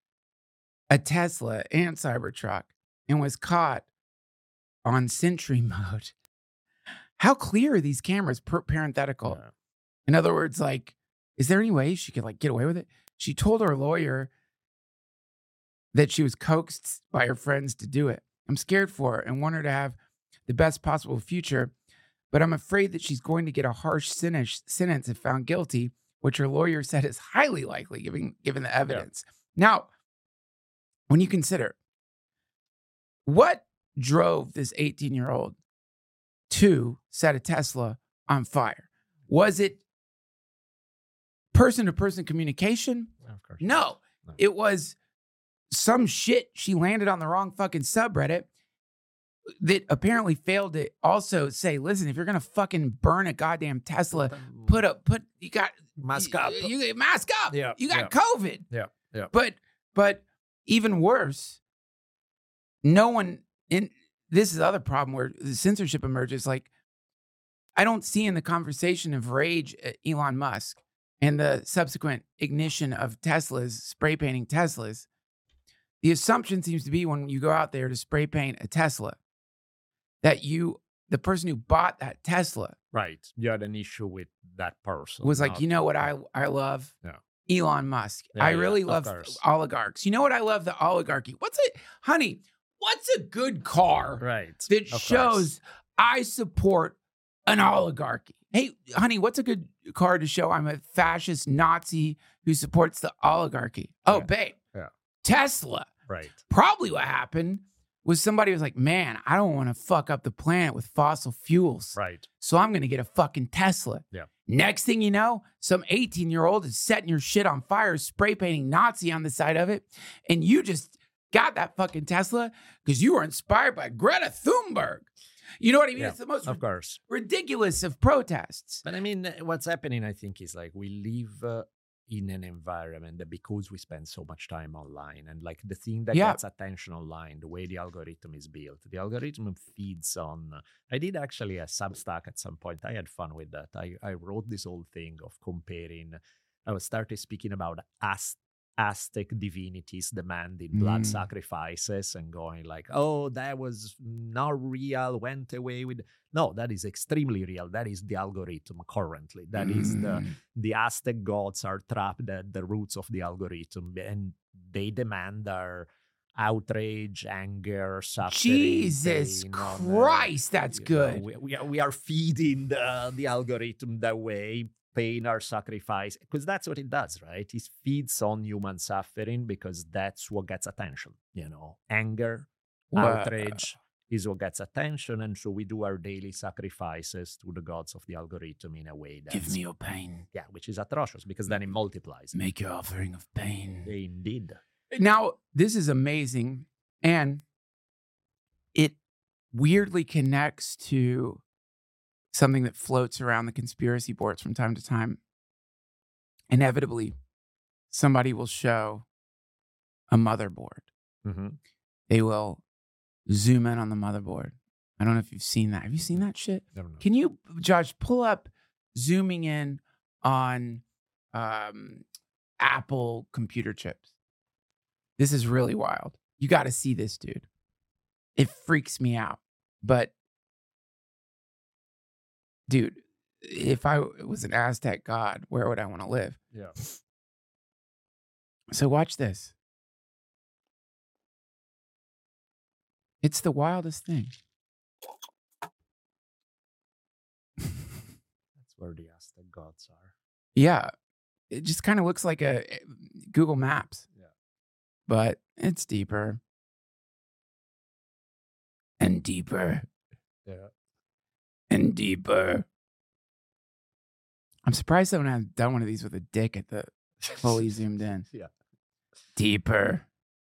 a Tesla and Cybertruck and was caught on Sentry mode. How clear are these cameras? Parenthetical. Yeah. In other words, like, is there any way she could like get away with it? She told her lawyer that she was coaxed by her friends to do it. I'm scared for her and want her to have the best possible future, but I'm afraid that she's going to get a harsh sentence if found guilty, which her lawyer said is highly likely given the evidence. Yeah. Now, when you consider what drove this 18-year-old to set a Tesla on fire, was it person-to-person communication? Of course. No, it was some shit she landed on the wrong fucking subreddit that apparently failed to also say, listen, if you're going to fucking burn a goddamn Tesla, you got mask up. You mask up. Yeah. You got COVID. Yeah. Yeah. But even worse, no one this is the other problem where the censorship emerges. Like, I don't see in the conversation of rage at Elon Musk and the subsequent ignition of Teslas, spray painting Teslas. The assumption seems to be when you go out there to spray paint a Tesla, that the person who bought that Tesla, right, you had an issue with that person, was like, you know what I love? Yeah. Elon Musk. Yeah, I really love oligarchs. You know what I love? The oligarchy. What's a good car that shows I support an oligarchy? Hey, honey, what's a good car to show I'm a fascist Nazi who supports the oligarchy? Oh, babe. Yeah. Tesla. Right. Probably what happened was somebody was like, man, I don't want to fuck up the planet with fossil fuels. Right. So I'm going to get a fucking Tesla. Yeah. Next thing you know, some 18-year-old is setting your shit on fire, spray painting Nazi on the side of it. And you just got that fucking Tesla because you were inspired by Greta Thunberg. You know what I mean? Yeah, it's the most ridiculous of protests. But I mean, what's happening, I think, is like we live in an environment that because we spend so much time online and like the thing that gets attention online, the way the algorithm is built, the algorithm feeds on. I did actually a Substack at some point. I had fun with that. I wrote this whole thing of comparing. I started speaking about Aztec divinities demanding blood sacrifices and going like, oh, that was not real, went away with. No, that is extremely real. That is the algorithm currently. That is the Aztec gods are trapped at the roots of the algorithm and they demand our outrage, anger, suffering. Jesus Christ, that's good. We are feeding the algorithm that way, paying our sacrifice, because that's what it does, right? It feeds on human suffering because that's what gets attention, anger, outrage is what gets attention. And so we do our daily sacrifices to the gods of the algorithm in a way that give me your pain. Yeah, which is atrocious because then it multiplies. Make your offering of pain. Indeed. Now, this is amazing. And it weirdly connects to something that floats around the conspiracy boards from time to time. Inevitably, somebody will show a motherboard. Mm-hmm. They will zoom in on the motherboard. I don't know if you've seen that. Have you seen that shit? I don't know. Can you, Josh, pull up zooming in on Apple computer chips? This is really wild. You got to see this, dude. It freaks me out. But dude, if I was an Aztec god, where would I want to live? Yeah. So watch this. It's the wildest thing. That's where the Aztec gods are. Yeah. It just kind of looks like a Google Maps. Yeah. But it's deeper. And deeper. Yeah. And deeper. I'm surprised I haven't done one of these with a dick at the fully zoomed in. Yeah. Deeper.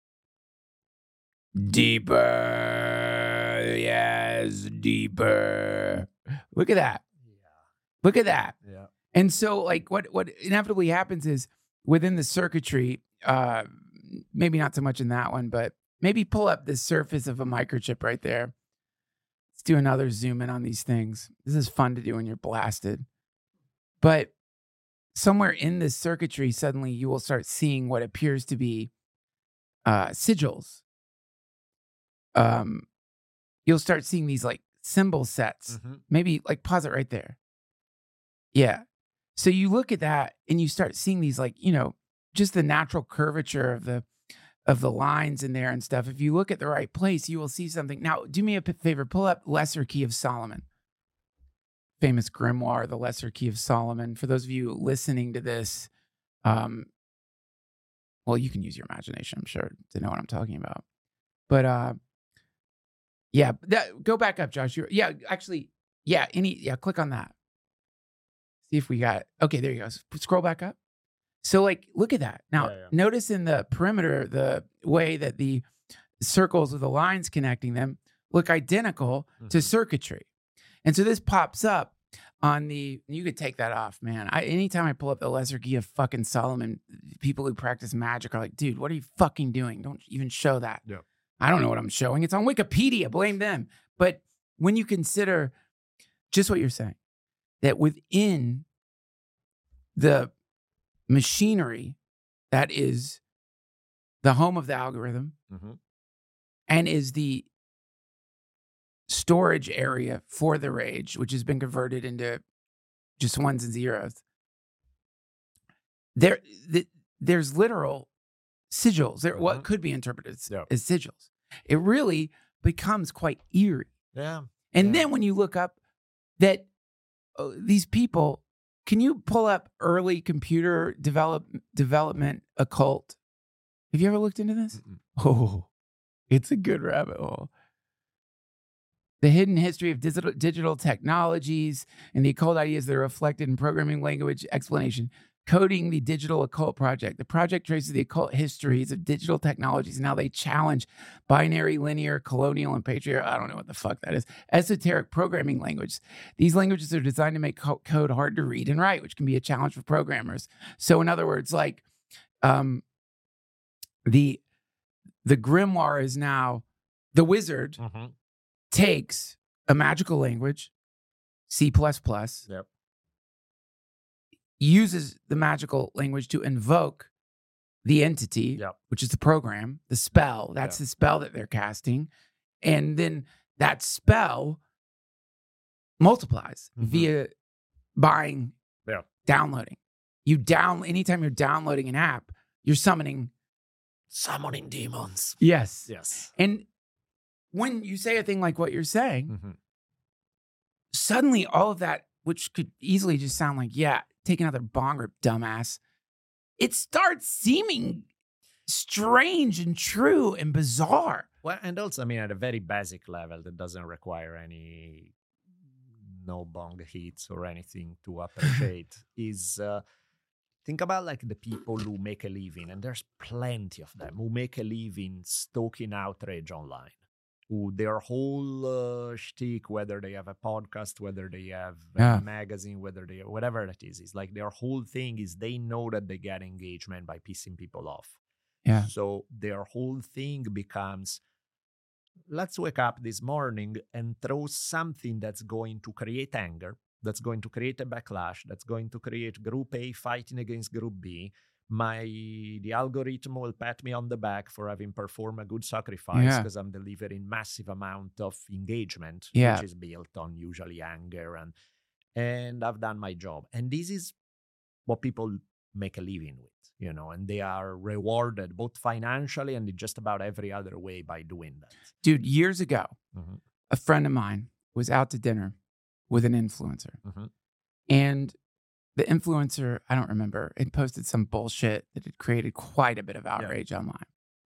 Deeper. Yes, deeper. Look at that. Yeah. Look at that. Yeah. And so, like, what inevitably happens is within the circuitry, maybe not so much in that one, but maybe pull up the surface of a microchip right there. Let's do another zoom in on these things. This is fun to do when you're blasted. But somewhere in this circuitry, suddenly you will start seeing what appears to be sigils. You'll start seeing these like symbol sets. Maybe like pause it right there. Yeah. So you look at that and you start seeing these like, just the natural curvature of the lines in there and stuff. If you look at the right place, you will see something. Now, do me a favor, pull up Lesser Key of Solomon. Famous grimoire, the Lesser Key of Solomon. For those of you listening to this, well, you can use your imagination, I'm sure, to know what I'm talking about. But yeah, go back up, Josh. Click on that. See if we got it. Okay, there you go. Scroll back up. So, like, look at that. Now, notice in the perimeter, the way that the circles with the lines connecting them look identical to circuitry. And so this pops up on you could take that off, man. Anytime I pull up the Lesser Key of fucking Solomon, people who practice magic are like, dude, what are you fucking doing? Don't even show that. Yeah. I don't know what I'm showing. It's on Wikipedia. Blame them. But when you consider just what you're saying, that within the machinery that is the home of the algorithm and is the storage area for the rage, which has been converted into just ones and zeros, there's literal sigils. What could be interpreted as sigils. It really becomes quite eerie. Yeah. And then when you look up that these people, can you pull up early computer development occult? Have you ever looked into this? Oh, it's a good rabbit hole. The hidden history of digital technologies and the occult ideas that are reflected in programming language explanation. Coding the Digital Occult Project. The project traces the occult histories of digital technologies and how they challenge binary, linear, colonial, and patriarchal, I don't know what the fuck that is, esoteric programming language. These languages are designed to make code hard to read and write, which can be a challenge for programmers. So in other words, like the grimoire is now, the wizard takes a magical language, C++, uses the magical language to invoke the entity, which is the program, the spell. That's the spell that they're casting. And then that spell multiplies via buying, downloading. Anytime you're downloading an app, you're summoning demons. Yes. And when you say a thing like what you're saying, suddenly all of that, which could easily just sound like, take another bong rip, dumbass, it starts seeming strange and true and bizarre. Well, and also, I mean, at a very basic level, that doesn't require any no bong hits or anything to appreciate, is think about like the people who make a living, and there's plenty of them, who make a living stoking outrage online. Who their whole shtick, whether they have a podcast, whether they have a magazine, whatever it is like their whole thing is they know that they get engagement by pissing people off. Yeah. So their whole thing becomes, let's wake up this morning and throw something that's going to create anger, that's going to create a backlash, that's going to create Group A fighting against Group B. The algorithm will pat me on the back for having performed a good sacrifice because I'm delivering massive amount of engagement, which is built on usually anger, and I've done my job. And this is what people make a living with, and they are rewarded both financially and in just about every other way by doing that. Dude, years ago, a friend of mine was out to dinner with an influencer. And the influencer, I don't remember, had posted some bullshit that had created quite a bit of outrage online.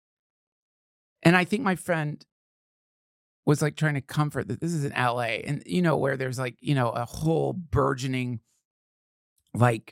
And I think my friend was like trying to comfort that this is in LA, and where there's like, a whole burgeoning, like,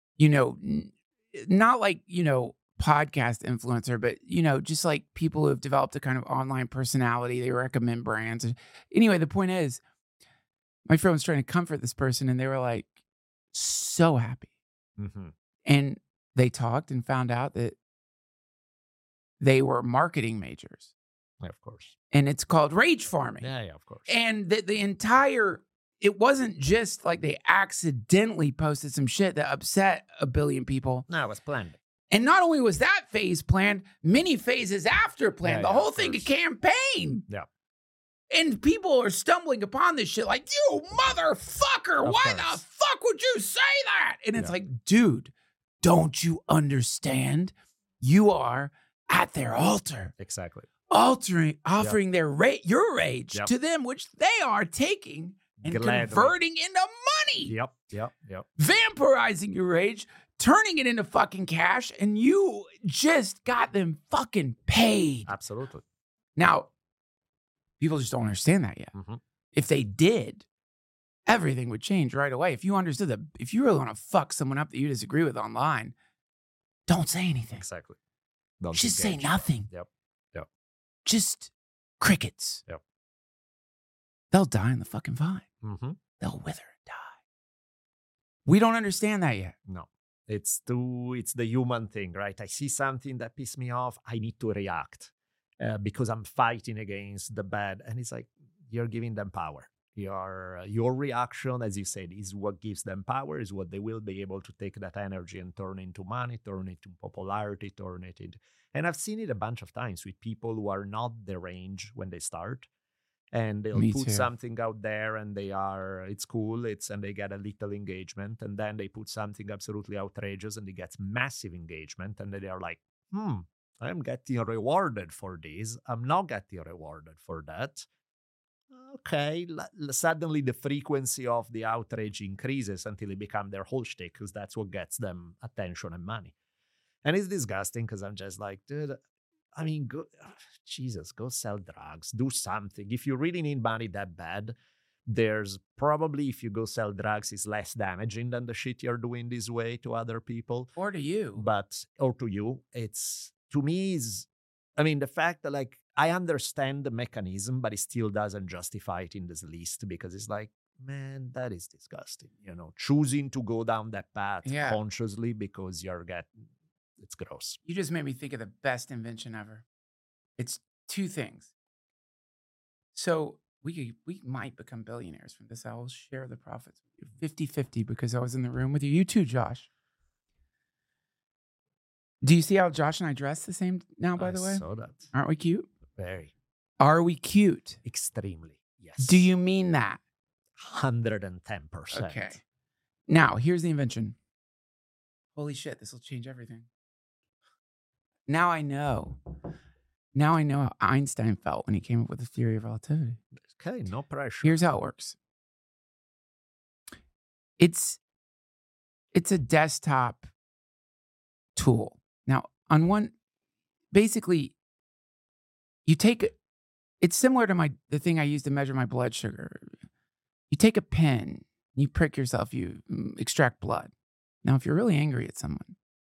not like, podcast influencer, but, just like people who have developed a kind of online personality. They recommend brands. Anyway, the point is, my friend was trying to comfort this person, and they were like, so happy. And they talked and found out that they were marketing majors. Yeah, of course. And it's called rage farming. Yeah, of course. And the entire, it wasn't just like they accidentally posted some shit that upset a billion people. No, it was planned. And not only was that phase planned, many phases after planned. The whole thing a campaign. Yeah. And people are stumbling upon this shit like, you motherfucker, why the fuck would you say that? And it's like, dude, don't you understand? You are at their altar. Exactly. Offering your rage to them, which they are taking and converting into money. Yep. Vampirizing your rage, turning it into fucking cash, and you just got them fucking paid. Absolutely. Now, people just don't understand that yet. Mm-hmm. If they did, everything would change right away. If you understood that, if you really want to fuck someone up that you disagree with online, don't say anything. Exactly. Just say nothing. Yep. Just crickets. Yep. They'll die in the fucking vine. Mm-hmm. They'll wither and die. We don't understand that yet. No. It's the human thing, right? I see something that pisses me off. I need to react because I'm fighting against the bad. And it's like, you're giving them power. Your reaction, as you said, is what gives them power, is what they will be able to take that energy and turn into money, turn it into popularity, turn it into... And I've seen it a bunch of times with people who are not the range when they start. And they'll put something out there and it's cool, and they get a little engagement. And then they put something absolutely outrageous and it gets massive engagement. And then they are like, I'm getting rewarded for this. I'm not getting rewarded for that. Okay, suddenly the frequency of the outrage increases until it becomes their whole shtick, because that's what gets them attention and money. And it's disgusting because I'm just like, dude, I mean, go sell drugs, do something. If you really need money that bad, there's probably, if you go sell drugs, it's less damaging than the shit you're doing this way to other people. Or to you. Or to you. To me, the fact that, like, I understand the mechanism, but it still doesn't justify it in this list, because it's like, man, that is disgusting. Choosing to go down that path consciously because it's gross. You just made me think of the best invention ever. It's two things. So we might become billionaires from this. I will share the profits with you 50-50 because I was in the room with you. You too, Josh. Do you see how Josh and I dress the same now, by the way? I saw that. Aren't we cute? Very. Are we cute? Extremely, yes. Do you mean that? 110%. Okay. Now, here's the invention. Holy shit, this will change everything. Now I know how Einstein felt when he came up with the theory of relativity. Okay, no pressure. Here's how it works. It's a desktop tool. Now, basically, you take it's similar to the thing I use to measure my blood sugar. You take a pen, you prick yourself, you extract blood. Now, if you're really angry at someone,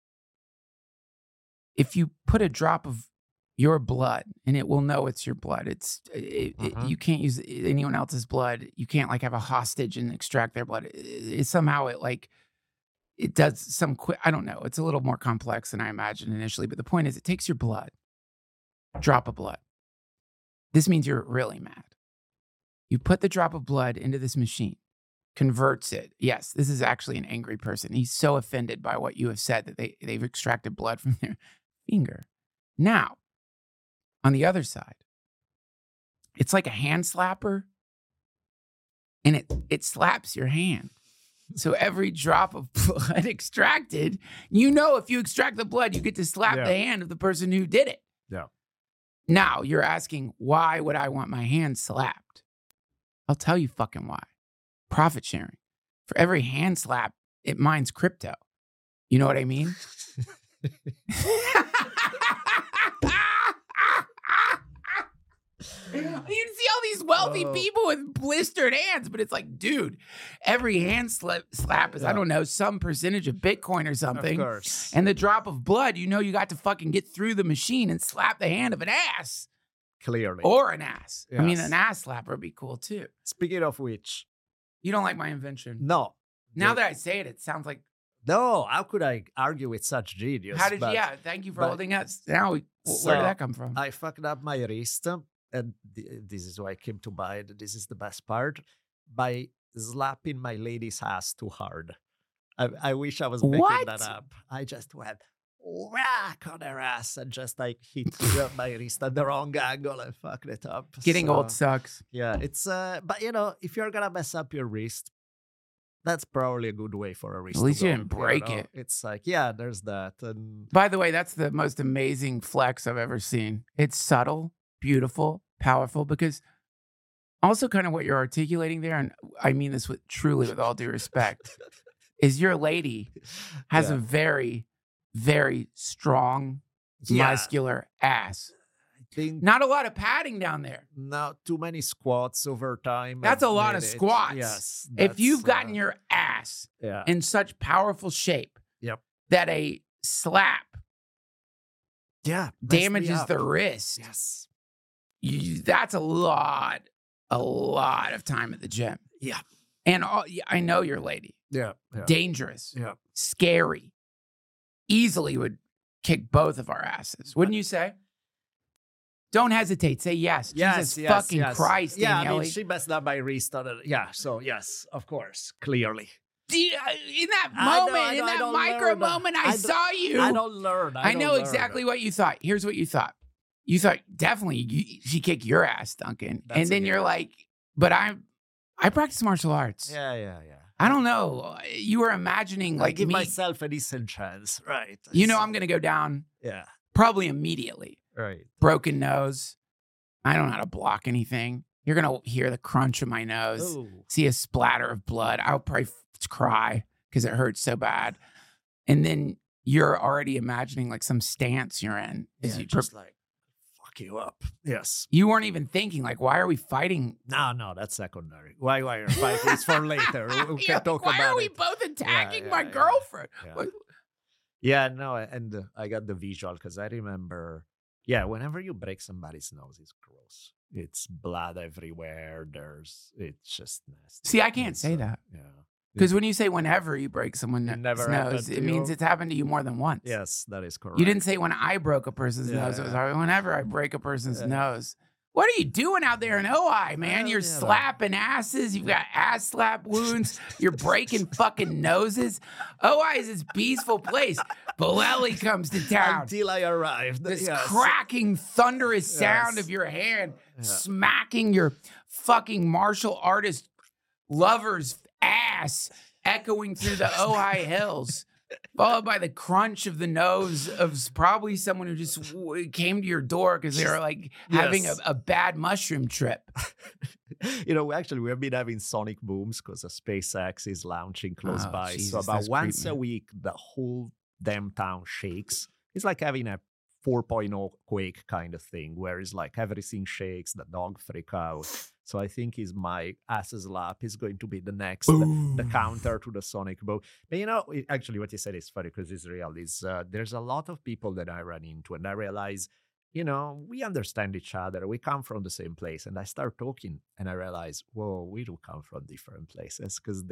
if you put a drop of your blood, and it will know it's your blood. You can't use anyone else's blood. You can't have a hostage and extract their blood. It does some I don't know. It's a little more complex than I imagined initially. But the point is, it takes your blood, drop of blood. This means you're really mad. You put the drop of blood into this machine, converts it. Yes, this is actually an angry person. He's so offended by what you have said that they've extracted blood from their finger. Now, on the other side, it's like a hand slapper, and it slaps your hand. So every drop of blood extracted, if you extract the blood, you get to slap the hand of the person who did it. Yeah. Now, you're asking, why would I want my hand slapped? I'll tell you fucking why. Profit sharing. For every hand slap, it mines crypto. You know what I mean? You see all these wealthy people with blistered hands, but it's like, dude, every hand slap is, I don't know, some percentage of Bitcoin or something. Of course. And the drop of blood, you got to fucking get through the machine and slap the hand of an ass. Clearly. Or an ass. Yes. I mean, an ass slapper would be cool too. Speaking of which. You don't like my invention? No. Now that I say it, it sounds like No, how could I argue with such genius? How did you? Yeah, thank you for holding us. Now, where did that come from? I fucked up my wrist, and this is why I came to buy it. This is the best part. By slapping my lady's ass too hard. I wish I was making that up. I just went whack on her ass and just like hit my wrist at the wrong angle and fucked it up. Getting old sucks. Yeah, it's but if you're gonna mess up your wrist, that's probably a good way for a wrist. At least to you go, didn't break it. It's like, yeah, there's that. And by the way, that's the most amazing flex I've ever seen. It's subtle, beautiful, powerful, because also kind of what you're articulating there, and I mean this truly with all due respect, is your lady has a very, very strong, muscular ass. Not a lot of padding down there. Not too many squats over time. That's a lot of squats. Yes. If you've gotten your ass in such powerful shape that a slap damages the wrist. Yes. That's a lot of time at the gym. Yeah. And I know your lady. Yeah. Dangerous. Yeah. Scary. Easily would kick both of our asses. Wouldn't you say? Don't hesitate. Say yes. Jesus fucking Christ, Daniele. I mean, she messed up my wrist on it. Yeah, so yes, of course, clearly. In that moment, in that micro moment, I saw you. I don't learn. I know exactly what you thought. Here's what you thought. You thought, definitely, she kicked your ass, Duncan. And then you're like, but I practice martial arts. Yeah. I don't know. You were imagining like give me. myself a decent chance, right? I'm going to go down. Yeah. Probably immediately. Right. Broken nose. I don't know how to block anything. You're going to hear the crunch of my nose. Ooh. See a splatter of blood. I'll probably cry because it hurts so bad. And then you're already imagining like some stance you're in. Just like, fuck you up. Yes. You weren't even thinking like, why are we fighting? No, that's secondary. Why are we fighting? It's for later. We can talk about it. Why are we both attacking my girlfriend? Yeah, no, and I got the visual because I remember, whenever you break somebody's nose, it's gross. It's blood everywhere. It's just nasty. See, I can't say that. Yeah. Because when you say whenever you break someone's nose, it means it's happened to you more than once. Yes, that is correct. You didn't say when I broke a person's nose. It was whenever I break a person's nose. What are you doing out there in Ojai, man? You're slapping asses. You've got ass slap wounds. You're breaking fucking noses. Ojai is this peaceful place. Bolelli comes to town. Until I arrived. This cracking, thunderous sound of your hand smacking your fucking martial artist lover's ass echoing through the Ojai hills. Followed by the crunch of the nose of probably someone who just came to your door because they were like having a bad mushroom trip. Actually, we have been having sonic booms because SpaceX is launching close by. Jesus, so about once a week, the whole damn town shakes. It's like having a 4.0 quake kind of thing, where it's like everything shakes, the dog freak out. So I think my ass slap is going to be the next, the counter to the sonic boom. But actually what you said is funny because it's real. There's a lot of people that I run into and I realize, we understand each other. We come from the same place. And I start talking and I realize, whoa, we do come from different places because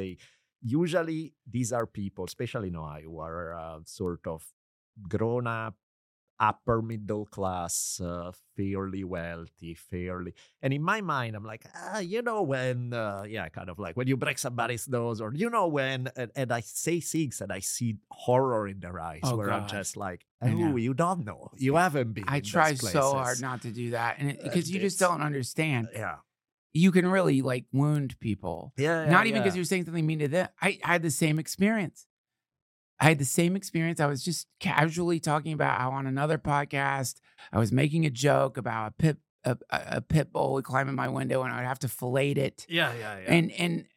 these are people, especially in Ohio, who are sort of grown up, upper middle class, fairly wealthy, and in my mind, I'm like, when, kind of like when you break somebody's nose, or when, and I say things and I see horror in their eyes, I'm just like, you don't know, you haven't been. I try so hard not to do that, and because you just don't understand. Yeah. You can really like wound people. Not even because you're saying something mean to them. I had the same experience. I was just casually talking about how on another podcast, I was making a joke about a pit bull would climb in my window and I'd have to fillet it. Yeah. And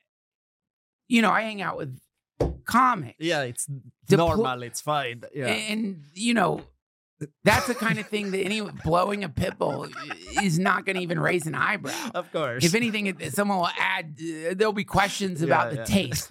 I hang out with comics. Yeah, it's normal. It's fine. Yeah. And, that's the kind of thing that blowing a pit bull is not going to even raise an eyebrow. Of course. If anything, someone will add, there'll be questions about the taste.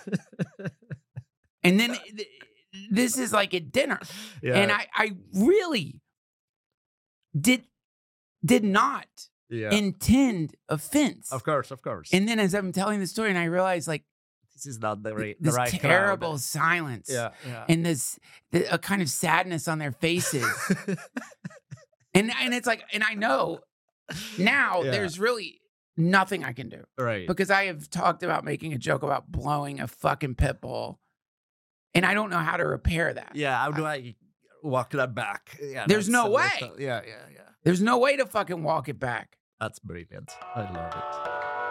And then this is like at dinner. Yeah. And I really did not intend offense. Of course. And then as I'm telling the story and I realized like, this is not the right terrible crowd. silence. Yeah. And a kind of sadness on their faces. and it's like, and I know now there's really nothing I can do. Right. Because I have talked about making a joke about blowing a fucking pit bull. And I don't know how to repair that. Yeah, how do I walk that back? Yeah, there's no way. Yeah. There's no way to fucking walk it back. That's brilliant. I love it.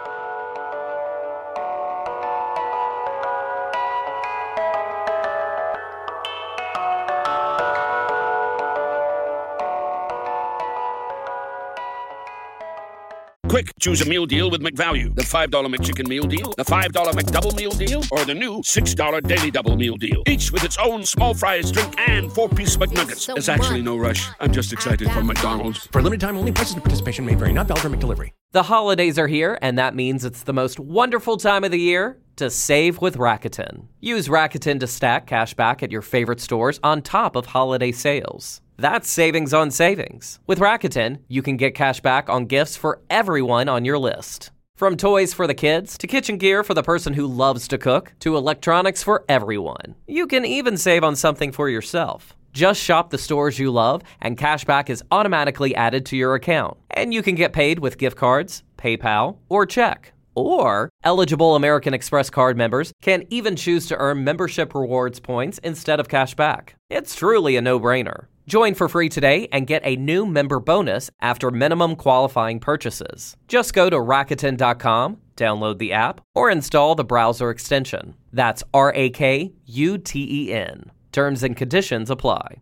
Quick, choose a meal deal with McValue. The $5 McChicken meal deal, the $5 McDouble meal deal, or the new $6 Daily Double meal deal. Each with its own small fries, drink, and 4-piece McNuggets. There's actually no rush. I'm just excited for McDonald's. For a limited time only, prices and participation may vary. Not valid for McDelivery. The holidays are here, and that means it's the most wonderful time of the year to save with Rakuten. Use Rakuten to stack cash back at your favorite stores on top of holiday sales. That's savings on savings. With Rakuten, you can get cash back on gifts for everyone on your list. From toys for the kids, to kitchen gear for the person who loves to cook, to electronics for everyone. You can even save on something for yourself. Just shop the stores you love, and cash back is automatically added to your account. And you can get paid with gift cards, PayPal, or check. Or, eligible American Express card members can even choose to earn membership rewards points instead of cash back. It's truly a no-brainer. Join for free today and get a new member bonus after minimum qualifying purchases. Just go to Rakuten.com, download the app, or install the browser extension. That's RAKUTEN. Terms and conditions apply.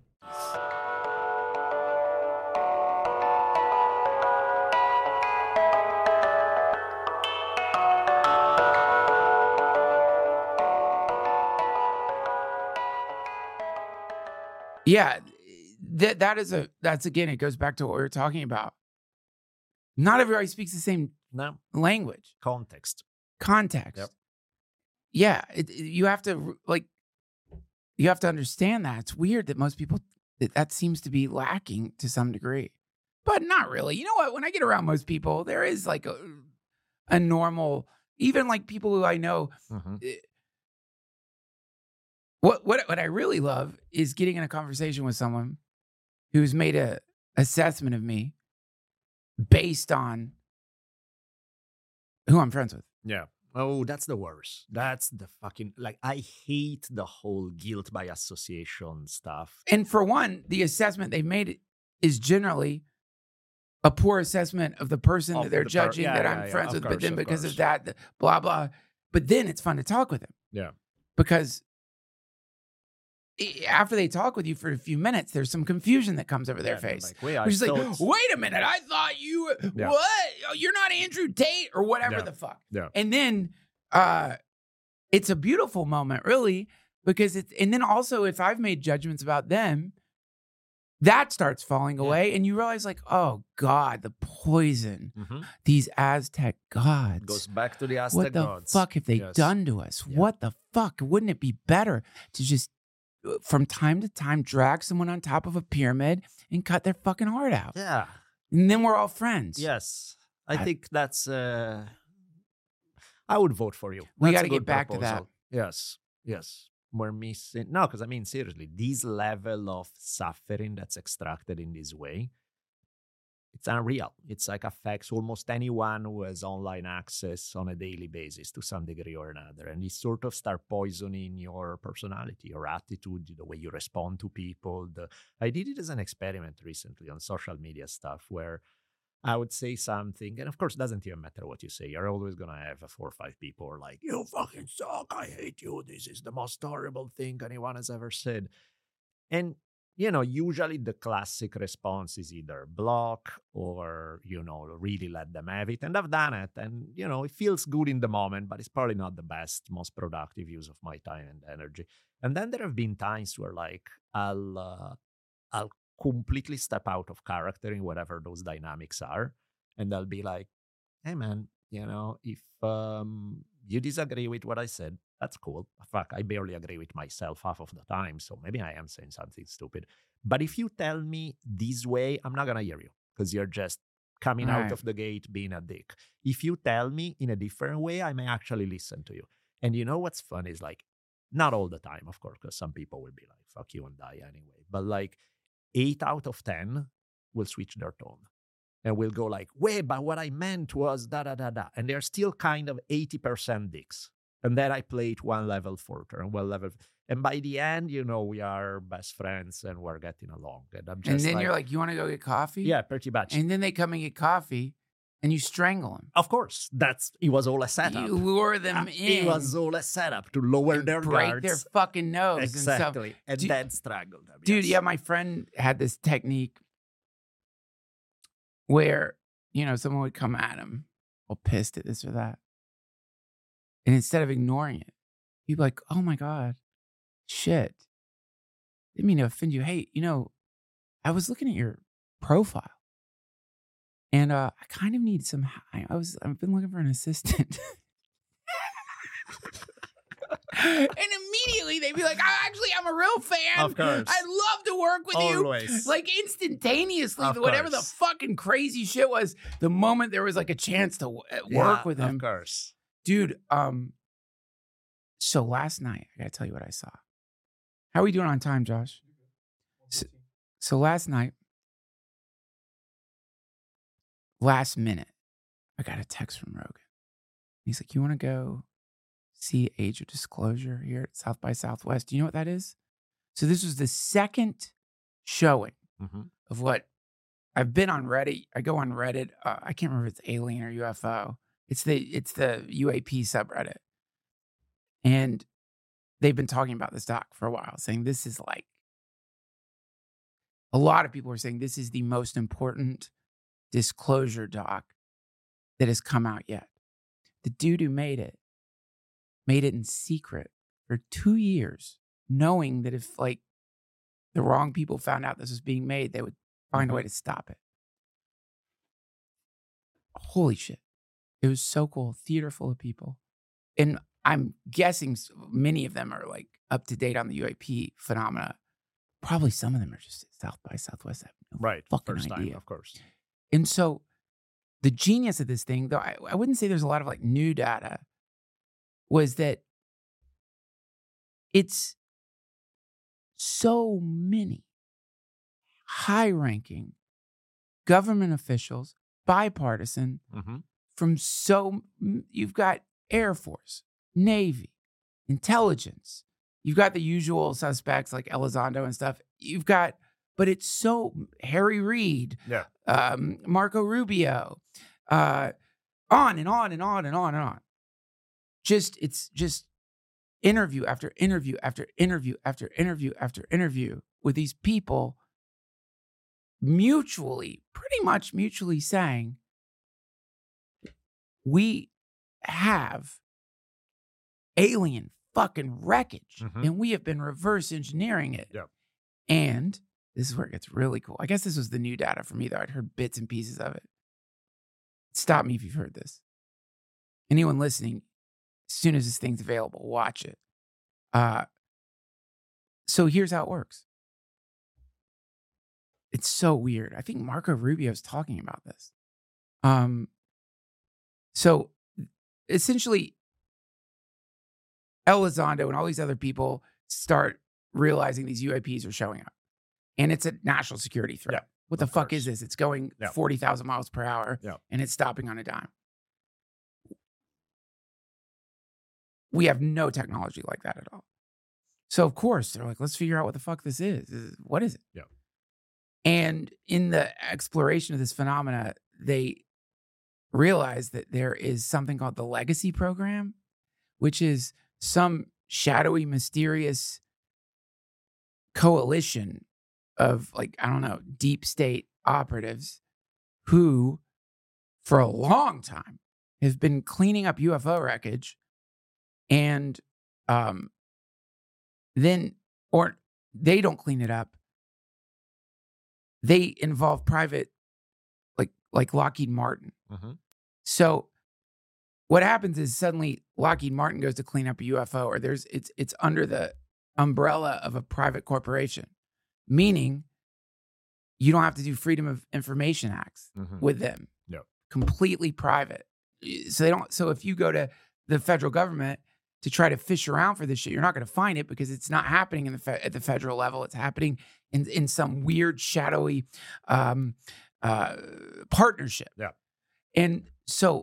Yeah, that's again, it goes back to what we were talking about. Not everybody speaks the same language. Context. Yep. Yeah, you have to understand that. It's weird that most people, that seems to be lacking to some degree, but not really. You know what? When I get around most people, there is like a normal, even like people who I know. Mm-hmm. What I really love is getting in a conversation with someone who's made a assessment of me based on who I'm friends with. Yeah. Oh, that's the worst. That's the fucking, like, I hate the whole guilt by association stuff. And for one, the assessment they made is generally a poor assessment of the person that they're judging that I'm friends with. But then because of that, blah, blah. But then it's fun to talk with them. Yeah. Because after they talk with you for a few minutes, there's some confusion that comes over their face. Like, wait a minute, I thought you, what? Oh, you're not Andrew Tate or whatever the fuck. Yeah. And then it's a beautiful moment, really, because and then also if I've made judgments about them, that starts falling away. And you realize like, oh God, the poison, these Aztec gods. Goes back to the Aztec gods. What the fuck have they done to us? Yeah. What the fuck? Wouldn't it be better to just from time to time drag someone on top of a pyramid and cut their fucking heart out? Yeah. And then we're all friends. Yes. I think that's I would vote for you. We got to get back to that. Yes. We're missing because I mean seriously, this level of suffering that's extracted in this way, it's unreal. It's like affects almost anyone who has online access on a daily basis to some degree or another. And it sort of start poisoning your personality, your attitude, the way you respond to people. I did it as an experiment recently on social media stuff where I would say something, and of course, it doesn't even matter what you say. You're always going to have 4 or 5 people who are like, you fucking suck, I hate you, this is the most horrible thing anyone has ever said. And usually the classic response is either block or, really let them have it. And I've done it. And, it feels good in the moment, but it's probably not the best, most productive use of my time and energy. And then there have been times where like, I'll completely step out of character in whatever those dynamics are. And I'll be like, hey man, if you disagree with what I said, that's cool. Fuck, I barely agree with myself half of the time, so maybe I am saying something stupid. But if you tell me this way, I'm not going to hear you because you're just coming out of the gate being a dick. If you tell me in a different way, I may actually listen to you. And you know what's fun is like, not all the time, of course, because some people will be like, fuck you and die anyway. But like 8 out of 10 will switch their tone and will go like, wait, but what I meant was da-da-da-da. And they're still kind of 80% dicks. And then I play it one level further and one level. And by the end, you know, we are best friends and we're getting along. And I'm just then you're like, you want to go get coffee? Yeah, pretty much. And then they come and get coffee and you strangle them. Of course. It was all a setup. You lure them in. It was all a setup to lower their break guards. their fucking nose. Exactly. And then strangle them. Dude, yes. yeah, my friend had this technique where, you know, someone would come at him all pissed at this or that. And instead of ignoring it, he'd be like, oh my God, shit. Didn't mean to offend you. Hey, you know, I was looking at your profile. And I kind of need some. I've been looking for an assistant. And immediately they'd be like, I'm a real fan. Of course. I'd love to work with Always. you. Like instantaneously, Of whatever course. the fucking crazy shit was, the moment there was like a chance to work with him. Of course. Dude, so last night, I gotta tell you what I saw. How are we doing on time, Josh? So last night, last minute, I got a text from Rogan. He's like, you want to go see Age of Disclosure here at South by Southwest? Do you know what that is? So this was the second showing of what I've been on Reddit. I go on Reddit. I can't remember if it's alien or UFO. It's the UAP subreddit. And they've been talking about this doc for a while, saying this is like, a lot of people are saying this is the most important disclosure doc that has come out yet. The dude who made it in secret for 2 years, knowing that if like the wrong people found out this was being made, they would find a way to stop it. Holy shit. It was so cool. Theater full of people. And I'm guessing many of them are like up to date on the UAP phenomena. Probably some of them are just at South by Southwest. I have no fucking First idea. time, of course. And so the genius of this thing, though, I wouldn't say there's a lot of like new data, was that it's so many high-ranking government officials, bipartisan, from you've got Air Force, Navy, intelligence. You've got the usual suspects like Elizondo and stuff. But it's so Harry Reid, Marco Rubio, on and on and on and on and on. It's just interview after interview after interview after interview after interview with these people pretty much mutually saying, we have alien fucking wreckage and we have been reverse engineering it. Yep. And this is where it gets really cool. I guess this was the new data for me, though. I'd heard bits and pieces of it. Stop me if you've heard this. Anyone listening, as soon as this thing's available, watch it. So here's how it works. It's so weird. I think Marco Rubio's talking about this. So essentially, Elizondo and all these other people start realizing these UAPs are showing up. And it's a national security threat. Yeah, what the fuck is this? It's going 40,000 miles per hour and it's stopping on a dime. We have no technology like that at all. So, of course, they're like, let's figure out what the fuck this is. What is it? Yeah. And in the exploration of this phenomena, they realize that there is something called the Legacy Program, which is some shadowy, mysterious coalition of, like, I don't know, deep state operatives who, for a long time, have been cleaning up UFO wreckage and or they don't clean it up. They involve private, like Lockheed Martin. So what happens is suddenly Lockheed Martin goes to clean up a UFO, or it's under the umbrella of a private corporation, meaning you don't have to do Freedom of Information Acts with them. No. Completely private. So they don't. So if you go to the federal government to try to fish around for this shit, you're not going to find it because it's not happening at the federal level. It's happening in some weird, shadowy partnership. Yeah. And so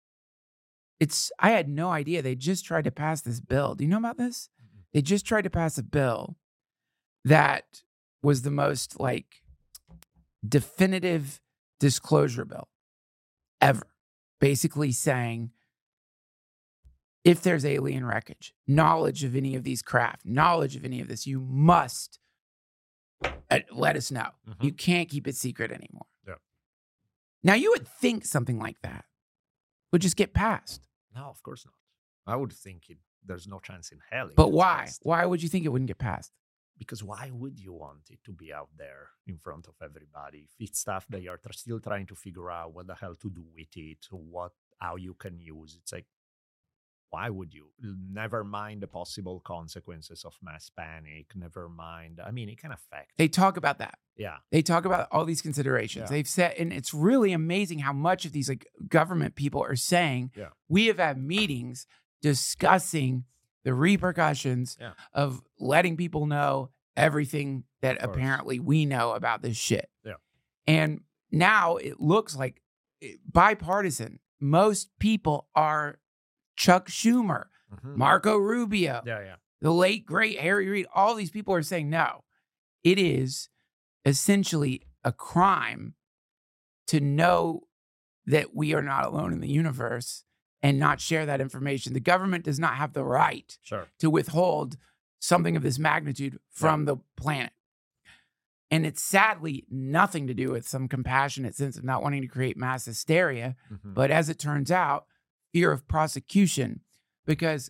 I had no idea. They just tried to pass this bill. Do you know about this? Mm-hmm. They just tried to pass a bill that was the most like definitive disclosure bill ever. Basically saying, if there's alien wreckage, knowledge of any of these craft, knowledge of any of this, you must let us know. Mm-hmm. You can't keep it secret anymore. Yeah. Now, you would think something like that would just get passed. No, of course not. I would think there's no chance in hell. But why? Passed. Why would you think it wouldn't get passed? Because why would you want it to be out there in front of everybody? If it's stuff that you're still trying to figure out what the hell to do with it, how you can use. It's like, why would you? Never mind the possible consequences of mass panic. Never mind. I mean, it can affect. They talk about that. Yeah. They talk about all these considerations. Yeah. They've said, and it's really amazing how much of these like government people are saying, we have had meetings discussing the repercussions of letting people know everything that apparently we know about this shit. Yeah. And now it looks like bipartisan. Most people are Chuck Schumer, Marco Rubio, the late, great Harry Reid. All these people are saying, no, it is essentially a crime to know that we are not alone in the universe and not share that information. The government does not have the right to withhold something of this magnitude from the planet. And it's sadly nothing to do with some compassionate sense of not wanting to create mass hysteria. Mm-hmm. But as it turns out, fear of prosecution, because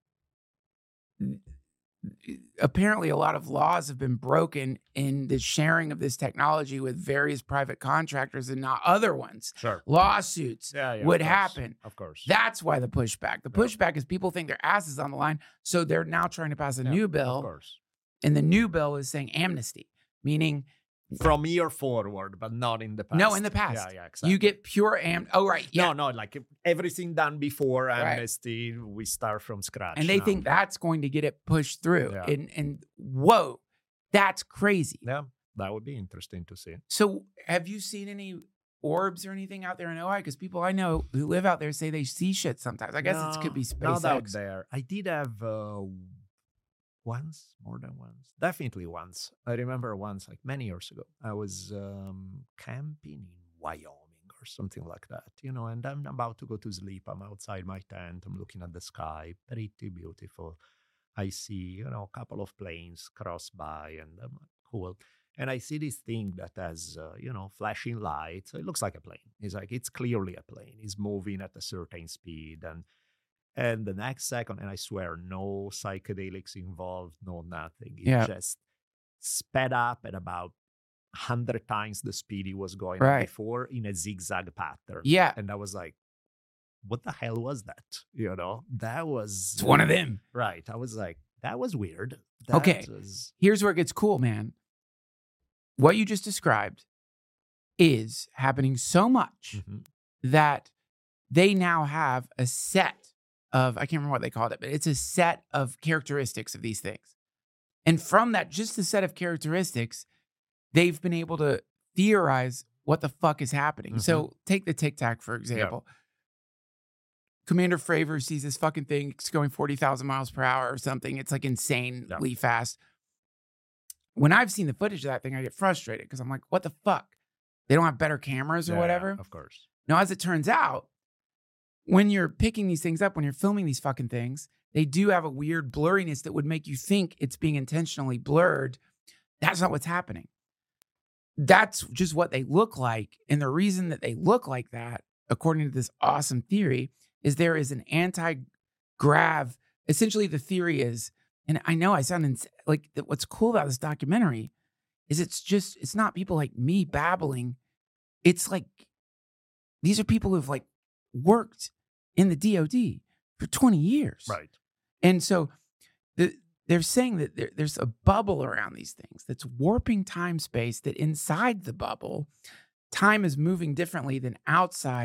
apparently a lot of laws have been broken in the sharing of this technology with various private contractors and not other ones. Lawsuits would happen. Of course. That's why the pushback. The pushback is people think their ass is on the line, so they're now trying to pass a new bill. Of course. And the new bill is saying amnesty, meaning from here forward, but not in the past. No, in the past. Yeah, exactly. You get pure Oh, right. Yeah. No, like everything done before amnesty, we start from scratch. And they think that's going to get it pushed through. Yeah. And whoa, that's crazy. Yeah, that would be interesting to see. So have you seen any orbs or anything out there in Ojai? Because people I know who live out there say they see shit sometimes. I guess it could be SpaceX. Not out there. I did have once, more than once. Definitely once. I remember once, like many years ago, I was camping in Wyoming or something like that, and I'm about to go to sleep. I'm outside my tent. I'm looking at the sky. Pretty beautiful. I see, a couple of planes cross by and I'm like, cool. And I see this thing that has, flashing lights. It looks like a plane. It's clearly a plane. It's moving at a certain speed. And the next second, and I swear, no psychedelics involved, no nothing. It just sped up at about 100 times the speed it was going before in a zigzag pattern. Yeah. And I was like, what the hell was that? That was... It's one of them. Right. I was like, that was weird. Here's where it gets cool, man. What you just described is happening so much that they now have a set of, I can't remember what they called it, but it's a set of characteristics of these things. And from that, just the set of characteristics, they've been able to theorize what the fuck is happening. So take the Tic Tac, for example. Yeah. Commander Fravor sees this fucking thing. It's going 40,000 miles per hour or something. It's like insanely fast. When I've seen the footage of that thing, I get frustrated because I'm like, what the fuck? They don't have better cameras or whatever? Of course. Now, as it turns out, when you're picking these things up, when you're filming these fucking things, they do have a weird blurriness that would make you think it's being intentionally blurred. That's not what's happening. That's just what they look like. And the reason that they look like that, according to this awesome theory, is there is an anti-grav. Essentially, the theory is, and I know I sound like what's cool about this documentary is it's not people like me babbling. It's like, these are people who've like worked in the DOD for 20 years. Right. And so they're saying that there's a bubble around these things that's warping time-space, that inside the bubble, time is moving differently than outside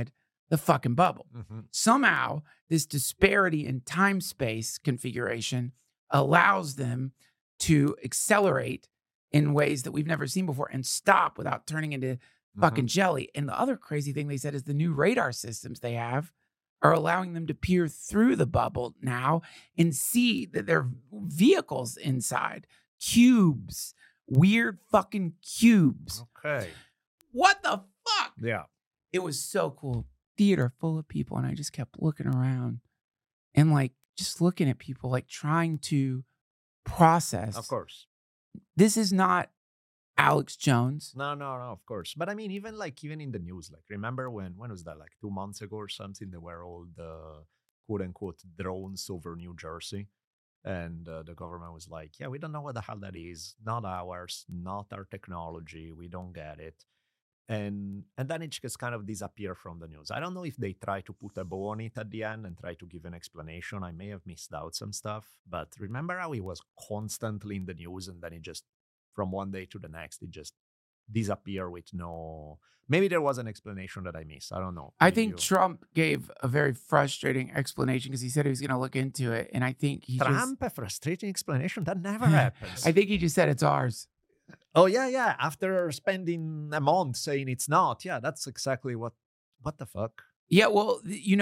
the fucking bubble. Somehow, this disparity in time-space configuration allows them to accelerate in ways that we've never seen before and stop without turning into fucking jelly. And the other crazy thing they said is the new radar systems they have are allowing them to peer through the bubble now and see that there are vehicles inside. Cubes. Weird fucking cubes. Okay. What the fuck? Yeah. It was so cool. Theater full of people. And I just kept looking around and like just looking at people like trying to process. Of course. This is not Alex Jones. No, of course. But I mean, even in the news, like remember when was that, like 2 months ago or something, there were all the quote unquote drones over New Jersey. And the government was like, yeah, we don't know what the hell that is. Not ours, not our technology. We don't get it. And then it just kind of disappeared from the news. I don't know if they try to put a bow on it at the end and try to give an explanation. I may have missed out some stuff. But remember how it was constantly in the news and then it just, from one day to the next, it just disappeared with no... Maybe there was an explanation that I missed. I don't know. I think Trump gave a very frustrating explanation because he said he was going to look into it. And I think a frustrating explanation? That never happens. I think he just said it's ours. Oh, yeah. After spending a month saying it's not. Yeah, that's exactly what the fuck? Yeah, well,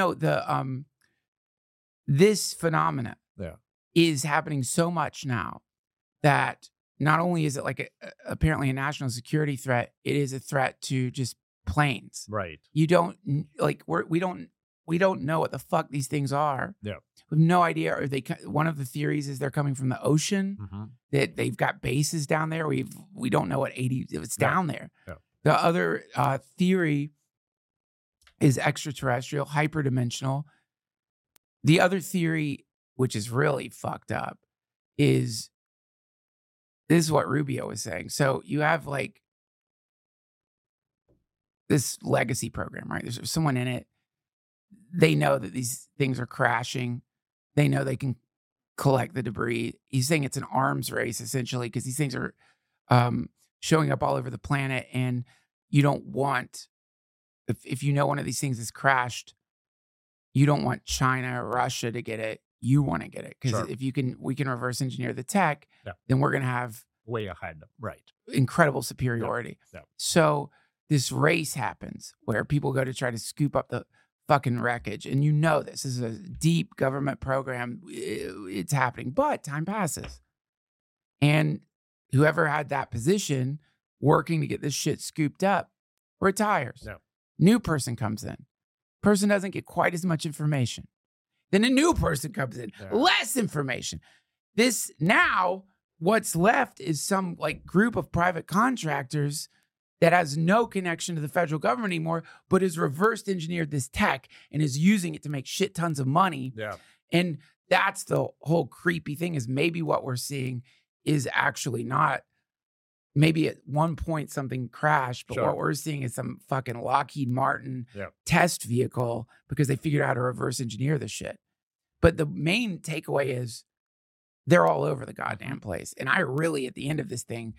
this phenomena is happening so much now that not only is it like apparently a national security threat, it is a threat to just planes. Right. You don't we don't know what the fuck these things are. Yeah. We have no idea. Or one of the theories is they're coming from the ocean. That they've got bases down there. We don't know if it's down there. Yeah. The other theory is extraterrestrial, hyperdimensional. The other theory, which is really fucked up, is this is what Rubio was saying. So you have like this legacy program, right? There's someone in it. They know that these things are crashing. They know they can collect the debris. He's saying it's an arms race, essentially, because these things are showing up all over the planet. And you don't want, if you know one of these things has crashed, you don't want China or Russia to get it. You want to get it. Because if we can reverse engineer the tech, then we're going to have way ahead. Right. Incredible superiority. Yeah. So this race happens where people go to try to scoop up the fucking wreckage. And you know this is a deep government program. It's happening. But time passes. And whoever had that position working to get this shit scooped up retires. Yeah. New person comes in. Person doesn't get quite as much information. Then a new person comes in. Yeah. Less information. This now, what's left is some like group of private contractors that has no connection to the federal government anymore, but has reversed engineered this tech and is using it to make shit tons of money. Yeah. And that's the whole creepy thing, is maybe what we're seeing is actually not, maybe at one point something crashed, but what we're seeing is some fucking Lockheed Martin test vehicle because they figured out how to reverse engineer this shit. But the main takeaway is they're all over the goddamn place. And I really, at the end of this thing,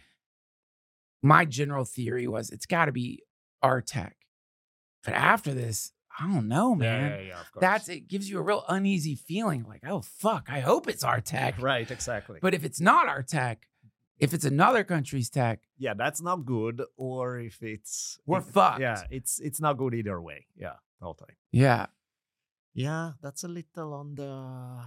my general theory was it's got to be our tech. But after this, I don't know, man. Yeah, of course. It gives you a real uneasy feeling like, oh, fuck, I hope it's our tech. Right, exactly. But if it's not our tech, if it's another country's tech, that's not good. Or if we're fucked. Yeah, it's not good either way. Yeah, totally. Yeah. Yeah, that's a little on the...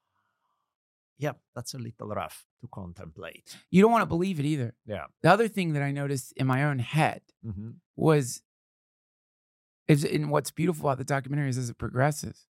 Yeah, that's a little rough to contemplate. You don't want to believe it either. Yeah. The other thing that I noticed in my own head was, in what's beautiful about the documentary is as it progresses,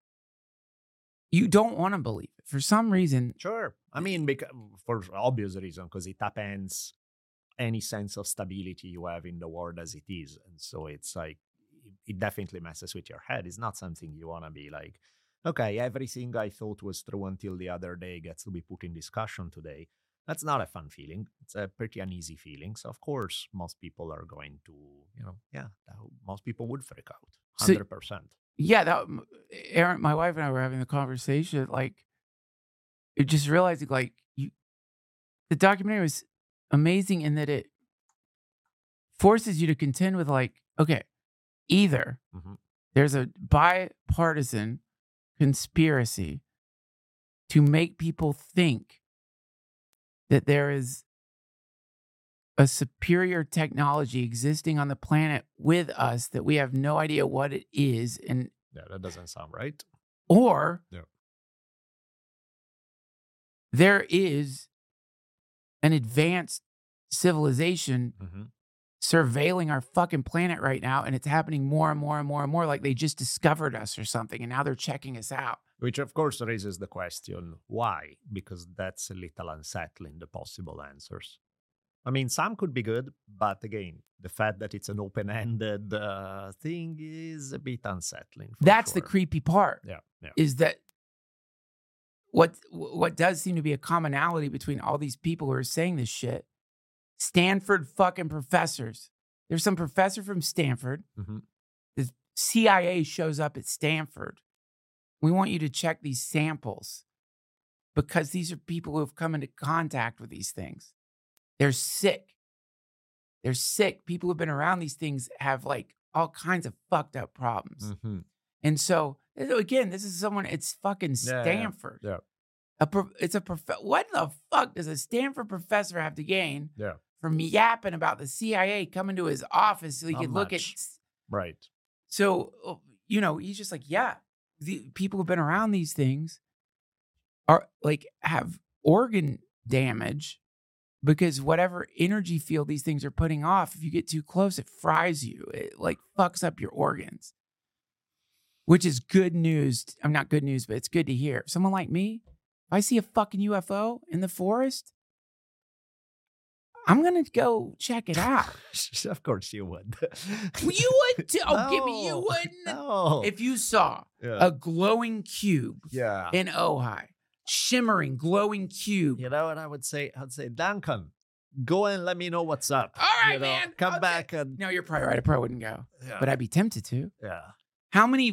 you don't want to believe it. For some reason. Sure. I mean, for obvious reason, because it upends any sense of stability you have in the world as it is. And so it's like, it definitely messes with your head. It's not something you want to be like, okay, everything I thought was true until the other day gets to be put in discussion today. That's not a fun feeling. It's a pretty uneasy feeling. So, of course, most people are going to, most people would freak out, 100%. So, yeah, Erin, my wife and I were having the conversation, like, just realizing, like, the documentary was amazing in that it forces you to contend with, like, okay, either There's a bipartisan conspiracy to make people think that there is a superior technology existing on the planet with us that we have no idea what it is. And that doesn't sound right. Or there is an advanced civilization surveilling our fucking planet right now, and it's happening more and more and more and more, like they just discovered us or something, and now they're checking us out. Which, of course, raises the question, why? Because that's a little unsettling, the possible answers. I mean, some could be good, but again, the fact that it's an open-ended thing is a bit unsettling. That's the creepy part. Yeah. Is that what does seem to be a commonality between all these people who are saying this shit? Stanford fucking professors. There's some professor from Stanford. The CIA shows up at Stanford. We want you to check these samples because these are people who have come into contact with these things. They're sick. They're sick. People who've been around these things have like all kinds of fucked up problems. And so, again, this is someone, it's fucking Stanford. It's a what the fuck does a Stanford professor have to gain from yapping about the CIA coming to his office so he could look at... Right. So, he's just like, the people who've been around these things are like, have organ damage because whatever energy field these things are putting off, if you get too close, it fries you. It like fucks up your organs, which is good news. I'm not good news, but it's good to hear. Someone like me, if I see a fucking UFO in the forest, I'm going to go check it out. Of course you would. You would too. Oh, give me, you wouldn't. No. If you saw a glowing cube in Ojai, shimmering, glowing cube. You know what I would say? I'd say, Duncan, go and let me know what's up. All right, man. Come back. No, you're probably right. I probably wouldn't go. But I'd be tempted to. Yeah. How many,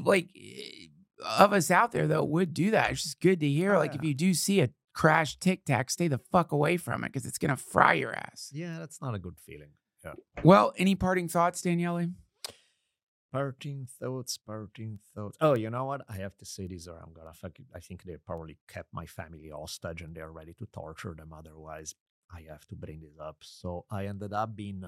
of us out there, though, would do that? It's just good to hear. If you do see a crash Tic Tac, stay the fuck away from it because it's going to fry your ass. Yeah, that's not a good feeling. Yeah. Well, any parting thoughts, Daniele? Parting thoughts. Oh, you know what? I have to say these, or I think they probably kept my family hostage and they're ready to torture them. Otherwise, I have to bring this up. So I ended up being,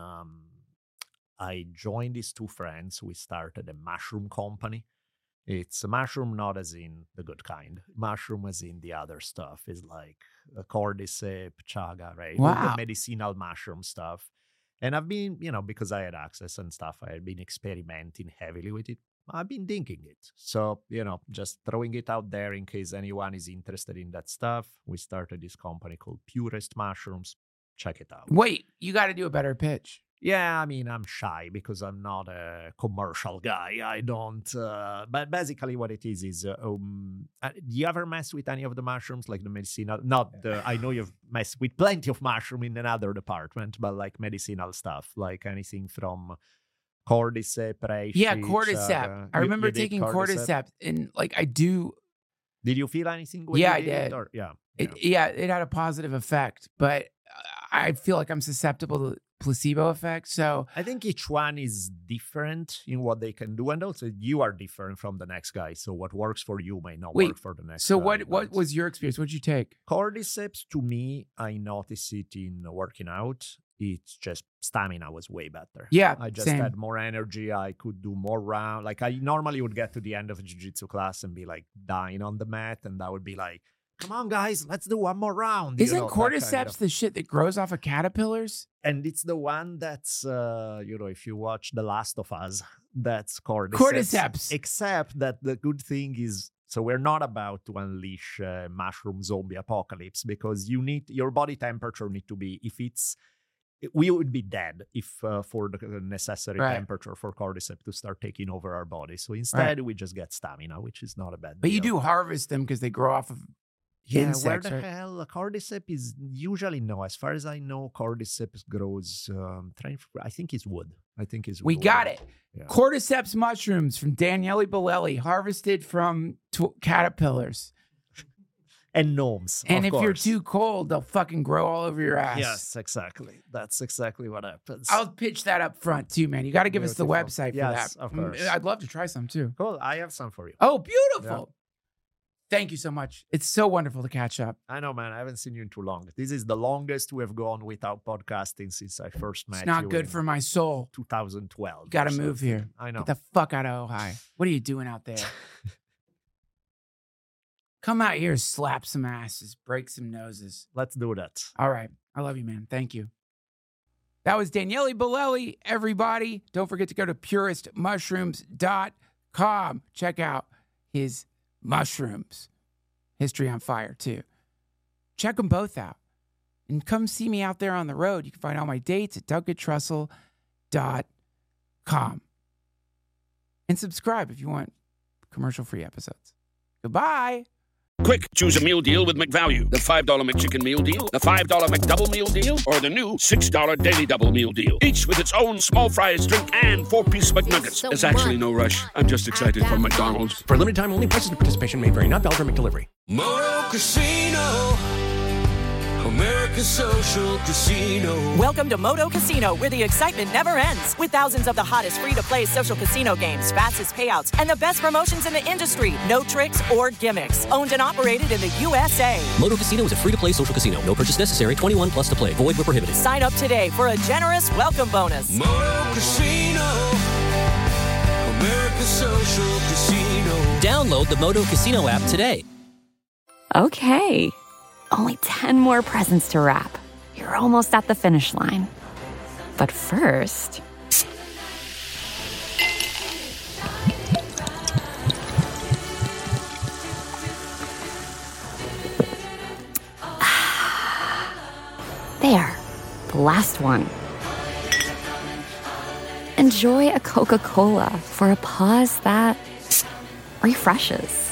I joined these two friends. We started a mushroom company. It's a mushroom, not as in the good kind. Mushroom as in the other stuff is like cordyceps, chaga, right? Wow. The medicinal mushroom stuff. And I've been, because I had access and stuff, I had been experimenting heavily with it. I've been thinking it. So, just throwing it out there in case anyone is interested in that stuff. We started this company called Purest Mushrooms. Check it out. Wait, you got to do a better pitch. Yeah, I mean, I'm shy because I'm not a commercial guy. I don't. But basically, what it is, do you ever mess with any of the mushrooms, like the medicinal? I know you've messed with plenty of mushroom in another department, but like medicinal stuff, like anything from cordyceps, reishi. Yeah, cordyceps. I remember taking cordyceps, and I do. Did you feel anything? Yeah, I did. It had a positive effect, but I feel like I'm susceptible to placebo effect. So I think each one is different in what they can do, and also you are different from the next guy. So what works for you may not work for the next. So guy, what was your experience? What did you take? Cordyceps, to me, I noticed it in working out. It's just stamina was way better. Yeah, I just had more energy. I could do more round. Like I normally would get to the end of a jiu-jitsu class and be like dying on the mat, and I would be like, come on, guys, let's do one more round. Isn't cordyceps the shit that grows off of caterpillars? And it's the one that's, if you watch The Last of Us, that's cordyceps. Cordyceps. Except that the good thing is, so we're not about to unleash mushroom zombie apocalypse because your body temperature need to be, we would be dead if for the necessary temperature for cordyceps to start taking over our body. So instead, we just get stamina, which is not a bad deal. But you do harvest them because they grow off of insects, where the hell cordyceps is usually as far as I know, cordyceps grows. I think it's wood. We got it. Yeah. Cordyceps mushrooms from Daniele Bolelli, harvested from caterpillars. And gnomes. And if course. you're too cold, they'll fucking grow all over your ass. Yes, exactly. That's exactly what happens. I'll pitch that up front too, man. You got to give us the website for that. Yes, of course. I'd love to try some too. Cool. I have some for you. Oh, beautiful. Yeah. Thank you so much. It's so wonderful to catch up. I know, man. I haven't seen you in too long. This is the longest we have gone without podcasting since I first met you. It's not good for my soul. 2012. You got to move here. I know. Get the fuck out of Ohio. What are you doing out there? Come out here, slap some asses, break some noses. Let's do that. All right. I love you, man. Thank you. That was Daniele Bolelli, everybody. Don't forget to go to puristmushrooms.com. Check out his mushrooms. History on Fire, too. Check them both out. And come see me out there on the road. You can find all my dates at DuncanTrussell.com. And subscribe if you want commercial-free episodes. Goodbye. Quick, choose a meal deal with McValue. The $5 McChicken meal deal, the $5 McDouble meal deal, or the new $6 Daily Double meal deal. Each with its own small fries, drink, and 4-piece McNuggets. There's actually no rush. I'm just excited for McDonald's. For a limited time only, prices and participation may vary. Not valid for McDelivery. Moto Casino, America's social casino. Welcome to Moto Casino, where the excitement never ends. With thousands of the hottest free-to-play social casino games, fastest payouts, and the best promotions in the industry. No tricks or gimmicks. Owned and operated in the USA. Moto Casino is a free-to-play social casino. No purchase necessary. 21 plus to play. Void where prohibited. Sign up today for a generous welcome bonus. Moto Casino, America's social casino. Download the Moto Casino app today. Okay. Only 10 more presents to wrap. You're almost at the finish line. But first... There. The last one. Enjoy a Coca-Cola for a pause that refreshes.